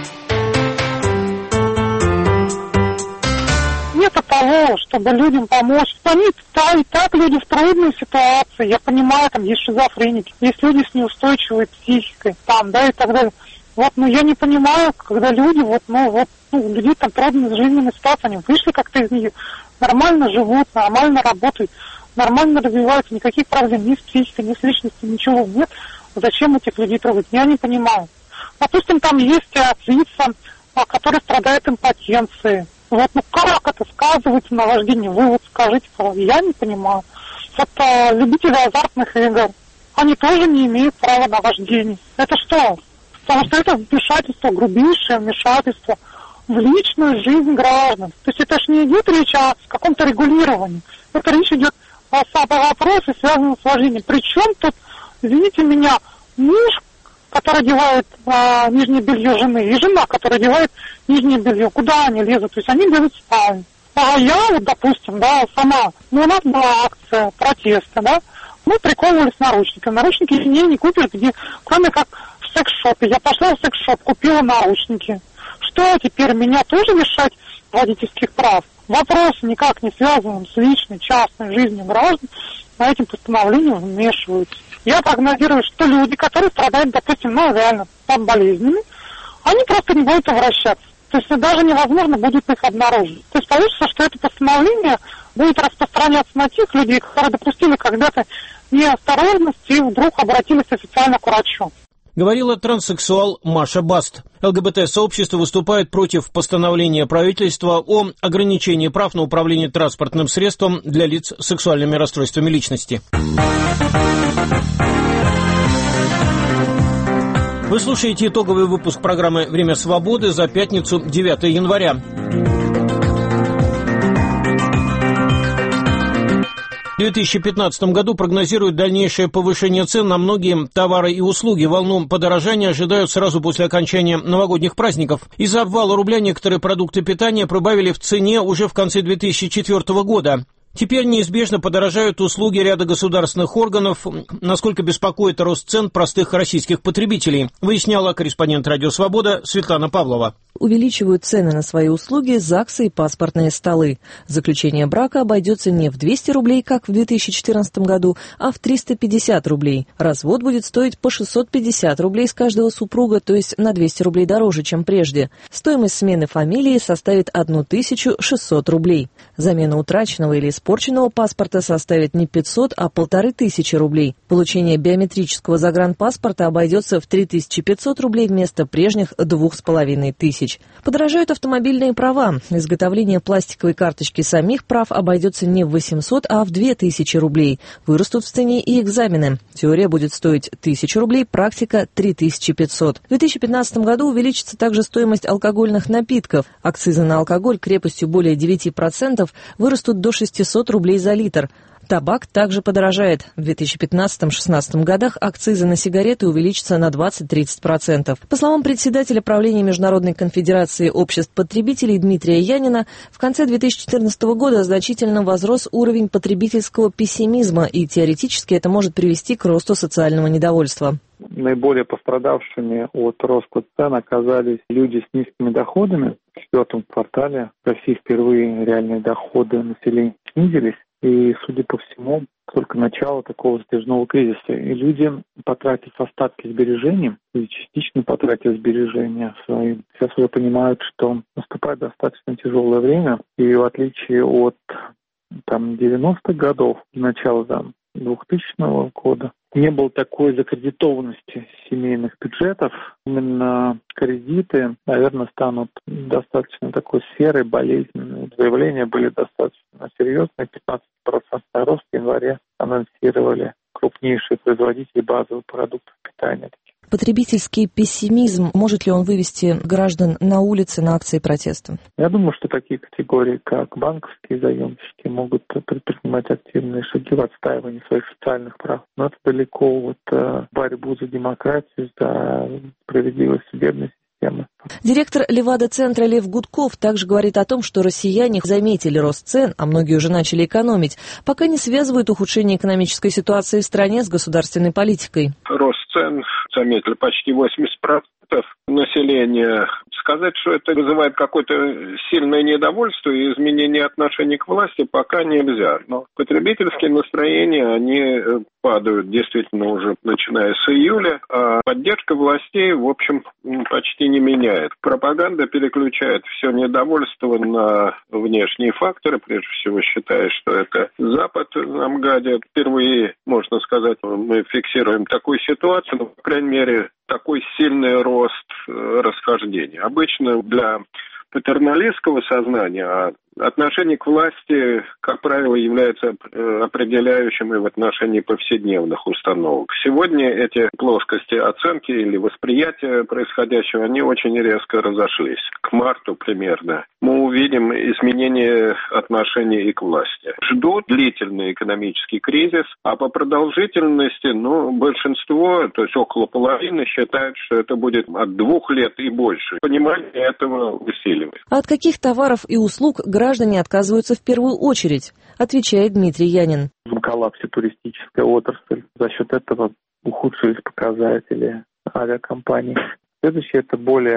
Вместо того, чтобы людям помочь, они да, и так люди в трудной ситуации, я понимаю, там есть шизофреники, есть люди с неустойчивой психикой, там, да, и так далее. Вот, ну, я не понимаю, когда люди, вот, ну, вот, ну, людей там трудной жизненной ситуации, они вышли как-то из нее, нормально живут, нормально работают, нормально развиваются, никаких проблем ни с психикой, ни с личностью, ничего нет. Зачем этих людей трогать? Я не понимаю. Допустим, там есть лица, которые страдают импотенцией. Вот, ну как это сказывается на вождении? Вы вот скажите, я не понимаю. Вот а, любители азартных игр, они тоже не имеют права на вождение. Это что? Потому что это вмешательство, грубейшее вмешательство в личную жизнь граждан. То есть это ж не идет речь о каком-то регулировании. Это речь идет о, о вопросе, связанном с вождением. Причем тут, извините меня, муж, который одевает а, нижнее белье жены, и жена, которая одевает нижнее белье, куда они лезут? То есть они лезут в спальню. А я, вот, допустим, да, сама, ну, у нас была акция протеста, да, мы приковывались наручниками. Наручники мне не купишь, где, кроме как в секс-шопе. Я пошла в секс-шоп, купила наручники. Что теперь, меня тоже лишать водительских прав. Вопросы, никак не связанные с личной, частной жизнью граждан, на этим постановлением вмешиваются. Я прогнозирую, что люди, которые страдают, допустим, ну, реально там болезнями, они просто не будут обращаться. То есть даже невозможно будет их обнаружить. То есть получится, что это постановление будет распространяться на тех людей, которые допустили когда-то неосторожность и вдруг обратились официально к врачу. Говорила транссексуал Маша Баст. ЛГБТ-сообщество выступает против постановления правительства о ограничении прав на управление транспортным средством для лиц с сексуальными расстройствами личности. Вы слушаете итоговый выпуск программы «Время свободы» за пятницу, девятое января. В две тысячи пятнадцатом году прогнозируют дальнейшее повышение цен на многие товары и услуги. Волну подорожания ожидают сразу после окончания новогодних праздников. Из-за обвала рубля некоторые продукты питания прибавили в цене уже в конце две тысячи четвёртого года. Теперь неизбежно подорожают услуги ряда государственных органов. Насколько беспокоит рост цен простых российских потребителей, выясняла корреспондент «Радио Свобода» Светлана Павлова. Увеличивают цены на свои услуги ЗАГСы и паспортные столы. Заключение брака обойдется не в двести рублей, как в две тысячи четырнадцатом году, а в триста пятьдесят рублей. Развод будет стоить по шестьсот пятьдесят рублей с каждого супруга, то есть на двести рублей дороже, чем прежде. Стоимость смены фамилии составит тысячу шестьсот рублей. Замена утраченного или испорченного паспорта составит не пятьсот, а полторы тысячи рублей. Получение биометрического загранпаспорта обойдется в три тысячи пятьсот рублей вместо прежних двух с половиной тысяч. Подорожают автомобильные права. Изготовление пластиковой карточки самих прав обойдется не в восемьсот, а в две тысячи рублей. Вырастут в цене и экзамены. Теория будет стоить тысячу рублей, практика – три тысячи пятьсот. В две тысячи пятнадцатом году увеличится также стоимость алкогольных напитков. Акцизы на алкоголь крепостью более девяти процентов вырастут до шестисот рублей за литр. Табак также подорожает. В две тысячи пятнадцатом-шестнадцатом годах акцизы на сигареты увеличатся на двадцать-тридцать процентов. По словам председателя правления Международной конфедерации обществ потребителей Дмитрия Янина, в конце две тысячи четырнадцатого года значительно возрос уровень потребительского пессимизма, и теоретически это может привести к росту социального недовольства. Наиболее пострадавшими от роста цен оказались люди с низкими доходами. В четвертом квартале в России впервые реальные доходы населения снизились. И, судя по всему, только начало такого затяжного кризиса. И люди, потратив остатки сбережений, или частично потратив сбережения свои, сейчас уже понимают, что наступает достаточно тяжелое время. И в отличие от там, девяностых годов, начала там, двухтысячного года, не было такой закредитованности семейных бюджетов. Именно кредиты, наверное, станут достаточно такой сферой болезненной. Заявления были достаточно серьезные. пятнадцать процентов рост в январе анонсировали крупнейшие производители базовых продуктов питания. Потребительский пессимизм, может ли он вывести граждан на улицы на акции протеста? Я думаю, что такие категории, как банковские заемщики, могут предпринимать активные шаги в отстаивании своих социальных прав. Но это далеко от э, борьбы за демократию, за справедливость судебной системы. Директор Левада-центра Лев Гудков также говорит о том, что россияне заметили рост цен, а многие уже начали экономить, пока не связывают ухудшение экономической ситуации в стране с государственной политикой. Рост цен заметили почти восемьдесят процентов населения. Сказать, что это вызывает какое-то сильное недовольство и изменение отношений к власти, пока нельзя. Но потребительские настроения, они падают действительно уже начиная с июля, а поддержка властей, в общем, почти не меняет. Пропаганда переключает все недовольство на внешние факторы, прежде всего считая, что это Запад нам гадит. Впервые, можно сказать, мы фиксируем такую ситуацию, но, по крайней мере, такой сильный рост расхождений. Обычно для патерналистского сознания отношение к власти, как правило, является определяющим и в отношении повседневных установок. Сегодня эти плоскости оценки или восприятия происходящего, они очень резко разошлись. К марту примерно мы увидим изменение отношений и к власти. Ждут длительный экономический кризис, а по продолжительности, ну, большинство, то есть около половины, считают, что это будет от двух лет и больше. Понимание этого усиливает. А от каких товаров и услуг граждане отказываются в первую очередь, отвечает Дмитрий Янин. В коллапсе туристическая отрасль. За счет этого ухудшились показатели авиакомпаний. Следующее – это более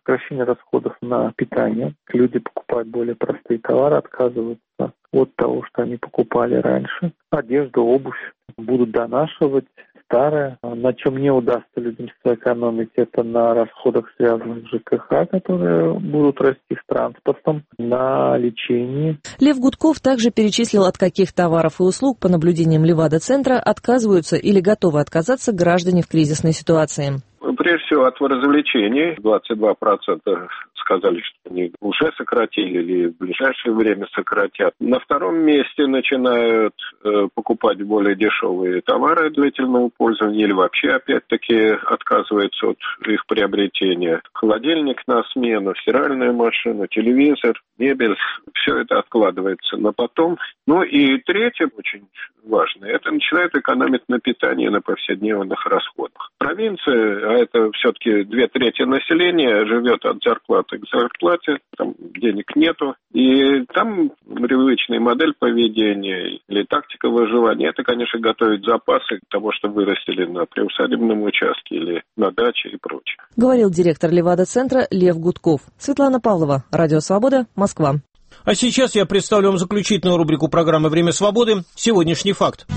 сокращение расходов на питание. Люди покупают более простые товары, отказываются от того, что они покупали раньше. Одежду, обувь будут донашивать. Старое, на чем не удастся людям сэкономить, это на расходах, связанных с ЖКХ, которые будут расти с транспортом, на лечении. Лев Гудков также перечислил, от каких товаров и услуг, по наблюдениям Левада-центра, отказываются или готовы отказаться граждане в кризисной ситуации. Прежде всего, от развлечений. двадцать два процента сказали, что они уже сократили или в ближайшее время сократят. На втором месте начинают э, покупать более дешевые товары длительного пользования или вообще, опять-таки, отказываются от их приобретения. Холодильник на смену, стиральная машина, телевизор, мебель. Все это откладывается на потом. Ну и третье, очень важное, это начинают экономить на питании, на повседневных расходах. Провинция, а это все-таки две трети населения, живет от зарплаты к зарплате, там денег нету. И там привычная модель поведения или тактика выживания, это, конечно, готовить запасы к тому, что вырастили на приусадебном участке или на даче и прочее. Говорил директор Левада-центра Лев Гудков. Светлана Павлова, Радио Свобода, Москва. А сейчас я представлю вам заключительную рубрику программы «Время свободы». Сегодняшний факт.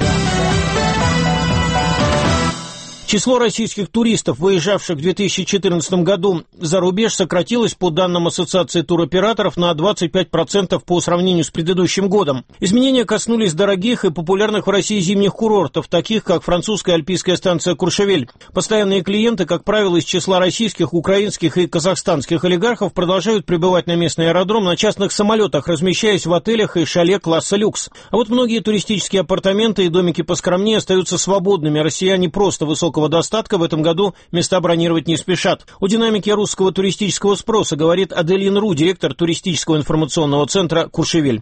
Число российских туристов, выезжавших в две тысячи четырнадцатом году за рубеж, сократилось, по данным Ассоциации туроператоров, на двадцать пять процентов по сравнению с предыдущим годом. Изменения коснулись дорогих и популярных в России зимних курортов, таких как французская альпийская станция Куршевель. Постоянные клиенты, как правило, из числа российских, украинских и казахстанских олигархов, продолжают прибывать на местный аэродром на частных самолетах, размещаясь в отелях и шале класса люкс. А вот многие туристические апартаменты и домики поскромнее остаются свободными. Россияне просто высокого достатка в этом году места бронировать не спешат. О динамике русского туристического спроса говорит Аделин Ру, директор туристического информационного центра «Куршевель».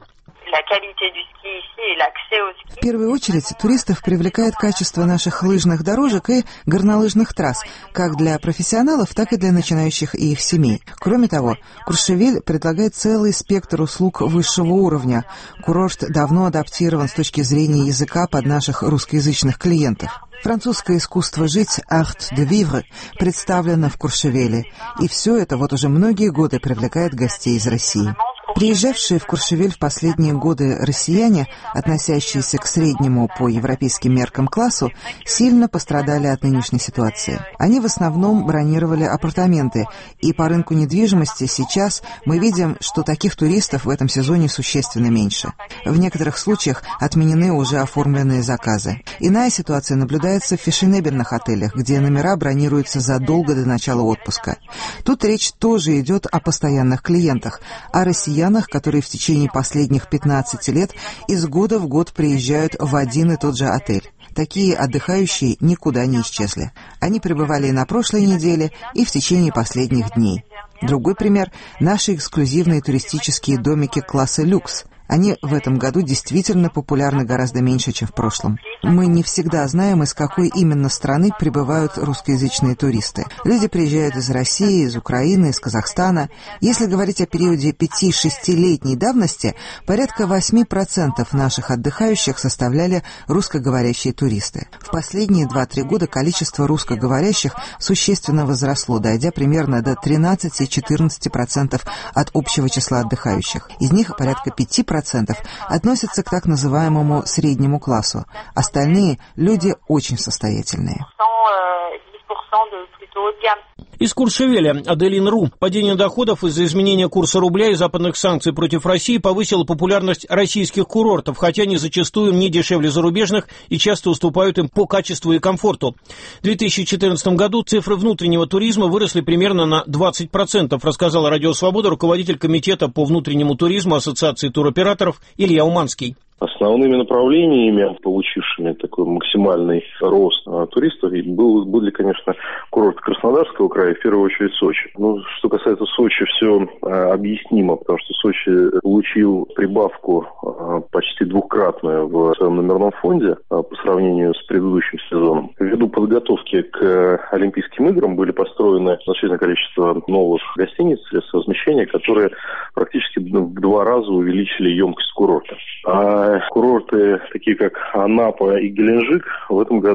В первую очередь туристов привлекает качество наших лыжных дорожек и горнолыжных трасс, как для профессионалов, так и для начинающих и их семей. Кроме того, Куршевель предлагает целый спектр услуг высшего уровня. Курорт давно адаптирован с точки зрения языка под наших русскоязычных клиентов. Французское искусство жить, «Art de vivre», представлено в Куршевеле, и все это вот уже многие годы привлекает гостей из России. Приезжавшие в Куршевель в последние годы россияне, относящиеся к среднему по европейским меркам классу, сильно пострадали от нынешней ситуации. Они в основном бронировали апартаменты, и по рынку недвижимости сейчас мы видим, что таких туристов в этом сезоне существенно меньше. В некоторых случаях отменены уже оформленные заказы. Иная ситуация наблюдается в фешенебельных отелях, где номера бронируются задолго до начала отпуска. Тут речь тоже идет о постоянных клиентах, о россиянах, которые в течение последних пятнадцати лет из года в год приезжают в один и тот же отель. Такие отдыхающие никуда не исчезли. Они пребывали и на прошлой неделе, и в течение последних дней. Другой пример – наши эксклюзивные туристические домики класса люкс. Они в этом году действительно популярны гораздо меньше, чем в прошлом. Мы не всегда знаем, из какой именно страны прибывают русскоязычные туристы. Люди приезжают из России, из Украины, из Казахстана. Если говорить о периоде пяти-шестилетней давности, порядка восемь процентов наших отдыхающих составляли русскоговорящие туристы. В последние два-три года количество русскоговорящих существенно возросло, дойдя примерно до тринадцати-четырнадцати процентов от общего числа отдыхающих. Из них порядка пяти процентов относятся к так называемому среднему классу. Остальные люди очень состоятельные. Из Куршевеля Аделин Ру. Падение доходов из-за изменения курса рубля и западных санкций против России повысило популярность российских курортов, хотя они зачастую не дешевле зарубежных и часто уступают им по качеству и комфорту. В две тысячи четырнадцатом году цифры внутреннего туризма выросли примерно на двадцать процентов, рассказал Радио Свобода руководитель комитета по внутреннему туризму Ассоциации туроператоров Илья Уманский. Основными направлениями, получившими такой максимальный рост а, туристов, был, были, конечно, курорты Краснодарского края, в первую очередь Сочи. Ну, что касается Сочи, все а, объяснимо, потому что Сочи получил прибавку а, почти двукратную в своем номерном фонде а, по сравнению с предыдущим сезоном. Ввиду подготовки к Олимпийским играм были построены значительное количество новых гостиниц, средств размещения, которые практически в два раза увеличили емкость курорта. А курорты, такие как Анапа и Геленджик, в этом году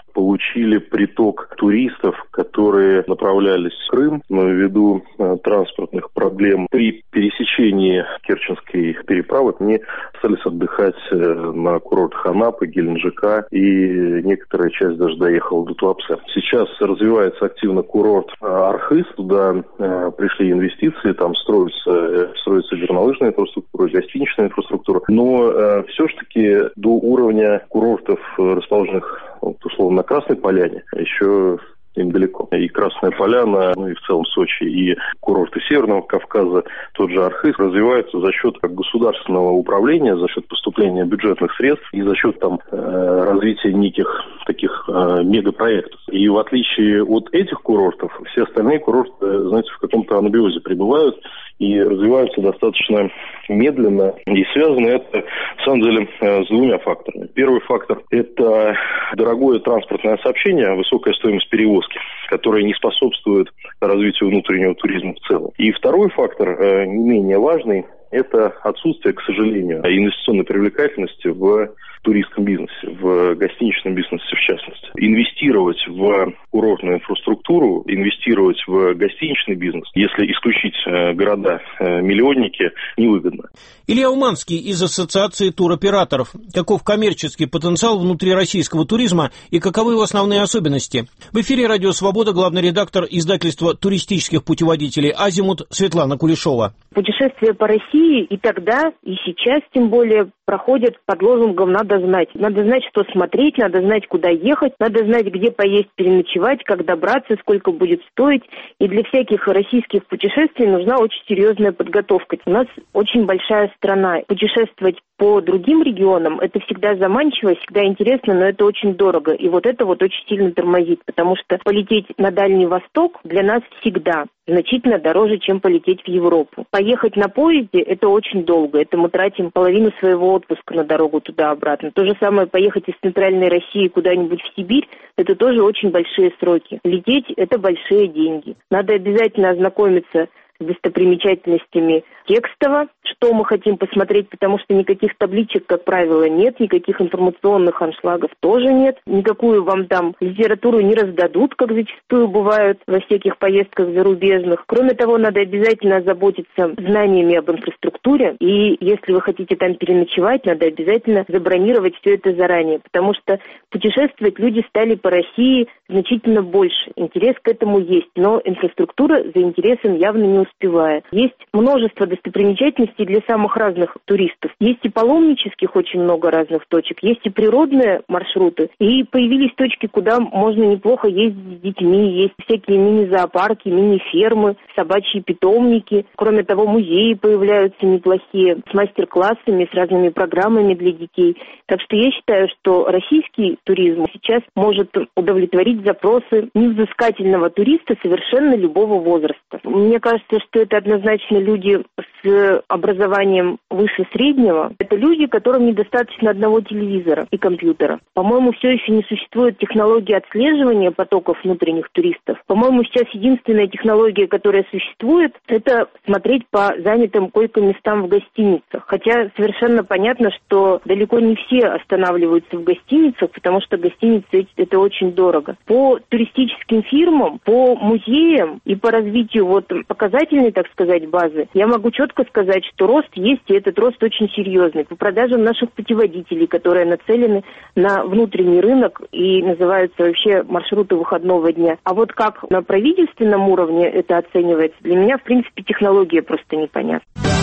получили приток туристов, которые направлялись в Крым, но ввиду э, транспортных проблем при пересечении Керченской переправы они остались отдыхать э, на курортах Анапы, Геленджика, и некоторая часть даже доехала до Туапсе. Сейчас развивается активно курорт э, Архыз, туда э, пришли инвестиции, там строится, э, строится горнолыжная инфраструктура, гостиничная инфраструктура, но э, все-таки до уровня курортов, расположенных, вот, условно, на Красной Поляне, еще им далеко. И Красная Поляна, ну и в целом Сочи, и курорты Северного Кавказа, тот же Архыз, развиваются за счет как государственного управления, за счет поступления бюджетных средств и за счет там э, развития неких таких э, мегапроектов. И в отличие от этих курортов, все остальные курорты, знаете, в каком-то анабиозе пребывают и развиваются достаточно медленно. И связано это, на самом деле, с двумя факторами. Первый фактор – это дорогое транспортное сообщение, высокая стоимость перевозки, которая не способствует развитию внутреннего туризма в целом. И второй фактор, не менее важный, это отсутствие, к сожалению, инвестиционной привлекательности в туристском бизнесе, в гостиничном бизнесе в частности. Инвестировать в курортную инфраструктуру, инвестировать в гостиничный бизнес, если исключить э, города-миллионники, э, невыгодно. Илья Уманский из Ассоциации туроператоров. Каков коммерческий потенциал внутрироссийского туризма и каковы его основные особенности? В эфире «Радио Свобода» главный редактор издательства туристических путеводителей «Азимут» Светлана Кулешова. Путешествия по России и тогда, и сейчас, тем более, проходят под лозунгом «надо знать». Надо знать, что смотреть, надо знать, куда ехать, надо знать, где поесть, переночевать, как добраться, сколько будет стоить. И для всяких российских путешествий нужна очень серьезная подготовка. У нас очень большая страна. Путешествовать по другим регионам – это всегда заманчиво, всегда интересно, но это очень дорого. И вот это вот очень сильно тормозит, потому что полететь на Дальний Восток для нас всегда значительно дороже, чем полететь в Европу. Поехать на поезде – это очень долго. Это мы тратим половину своего отпуска на дорогу туда-обратно. То же самое поехать из центральной России куда-нибудь в Сибирь – это тоже очень большие сроки. Лететь – это большие деньги. Надо обязательно ознакомиться с достопримечательностями текстово, что мы хотим посмотреть, потому что никаких табличек, как правило, нет, никаких информационных аншлагов тоже нет, никакую вам там литературу не раздадут, как зачастую бывает во всяких поездках зарубежных. Кроме того, надо обязательно озаботиться знаниями об инфраструктуре, и если вы хотите там переночевать, надо обязательно забронировать все это заранее, потому что путешествовать люди стали по России значительно больше. Интерес к этому есть, но инфраструктура за интересом явно не успевает. Есть множество достопримечательностей для самых разных туристов. Есть и паломнических очень много разных точек, есть и природные маршруты, и появились точки, куда можно неплохо ездить с детьми, есть всякие мини-зоопарки, мини-фермы, собачьи питомники. Кроме того, музеи появляются неплохие, с мастер-классами, с разными программами для детей. Так что я считаю, что российский туризм сейчас может удовлетворить запросы невзыскательного туриста совершенно любого возраста. Мне кажется, что это однозначно люди с образованием выше среднего. Это люди, которым недостаточно одного телевизора и компьютера. По-моему, все еще не существует технологии отслеживания потоков внутренних туристов. По-моему, сейчас единственная технология, которая существует, это смотреть по занятым койко-местам в гостиницах. Хотя совершенно понятно, что далеко не все останавливаются в гостиницах, потому что гостиницы – это очень дорого. По туристическим фирмам, по музеям и по развитию вот показательной, так сказать, базы, я могу четко сказать, что рост есть, и этот рост очень серьезный. По продажам наших путеводителей, которые нацелены на внутренний рынок и называются вообще маршруты выходного дня. А вот как на правительственном уровне это оценивается, для меня, в принципе, технология просто непонятна.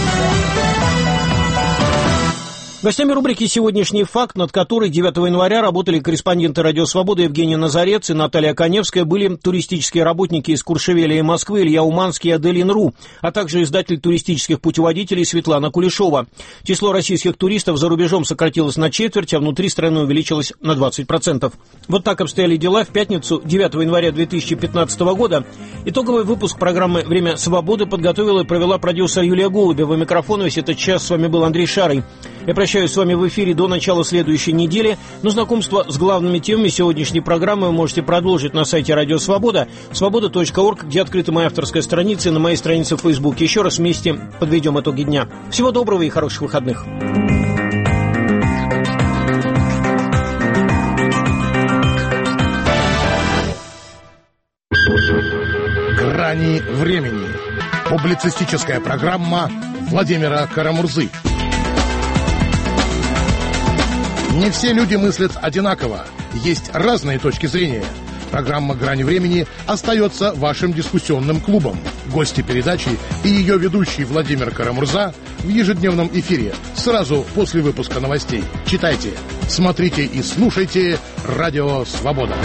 Гостями рубрики «Сегодняшний факт», над которой девятого января работали корреспонденты «Радио Свобода» Евгений Назарец и Наталья Коневская, были туристические работники из Куршевеля и Москвы Илья Уманский и Аделин.ру, а также издатель туристических путеводителей Светлана Кулешова. Число российских туристов за рубежом сократилось на четверть, а внутри страны увеличилось на двадцать процентов. Вот так обстояли дела в пятницу, девятого января две тысячи пятнадцатого года. Итоговый выпуск программы «Время свободы» подготовила и провела продюсер Юлия Голубева. У микрофона весь этот час с вами был Андрей Шарый. Я прощаюсь с вами в эфире до начала следующей недели, но знакомство с главными темами сегодняшней программы вы можете продолжить на сайте «Радио Свобода», свобода точка орг, где открыта моя авторская страница, и на моей странице в Фейсбуке. Еще раз вместе подведем итоги дня. Всего доброго и хороших выходных. «Грани времени». Публицистическая программа Владимира Карамурзы. Не все люди мыслят одинаково. Есть разные точки зрения. Программа «Грани времени» остается вашим дискуссионным клубом. Гости передачи и ее ведущий Владимир Карамурза в ежедневном эфире сразу после выпуска новостей. Читайте, смотрите и слушайте «Радио Свобода».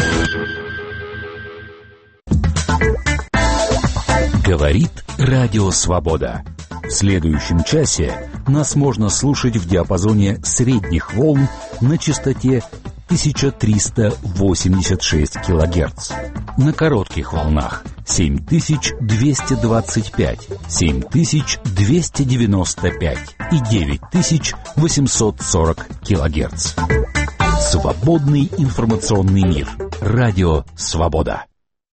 Говорит Радио Свобода. В следующем часе нас можно слушать в диапазоне средних волн на частоте тысяча триста восемьдесят шесть килогерц. На коротких волнах семь тысяч двести двадцать пять, семь тысяч двести девяносто пять и девять тысяч восемьсот сорок килогерц. Свободный информационный мир. Радио Свобода.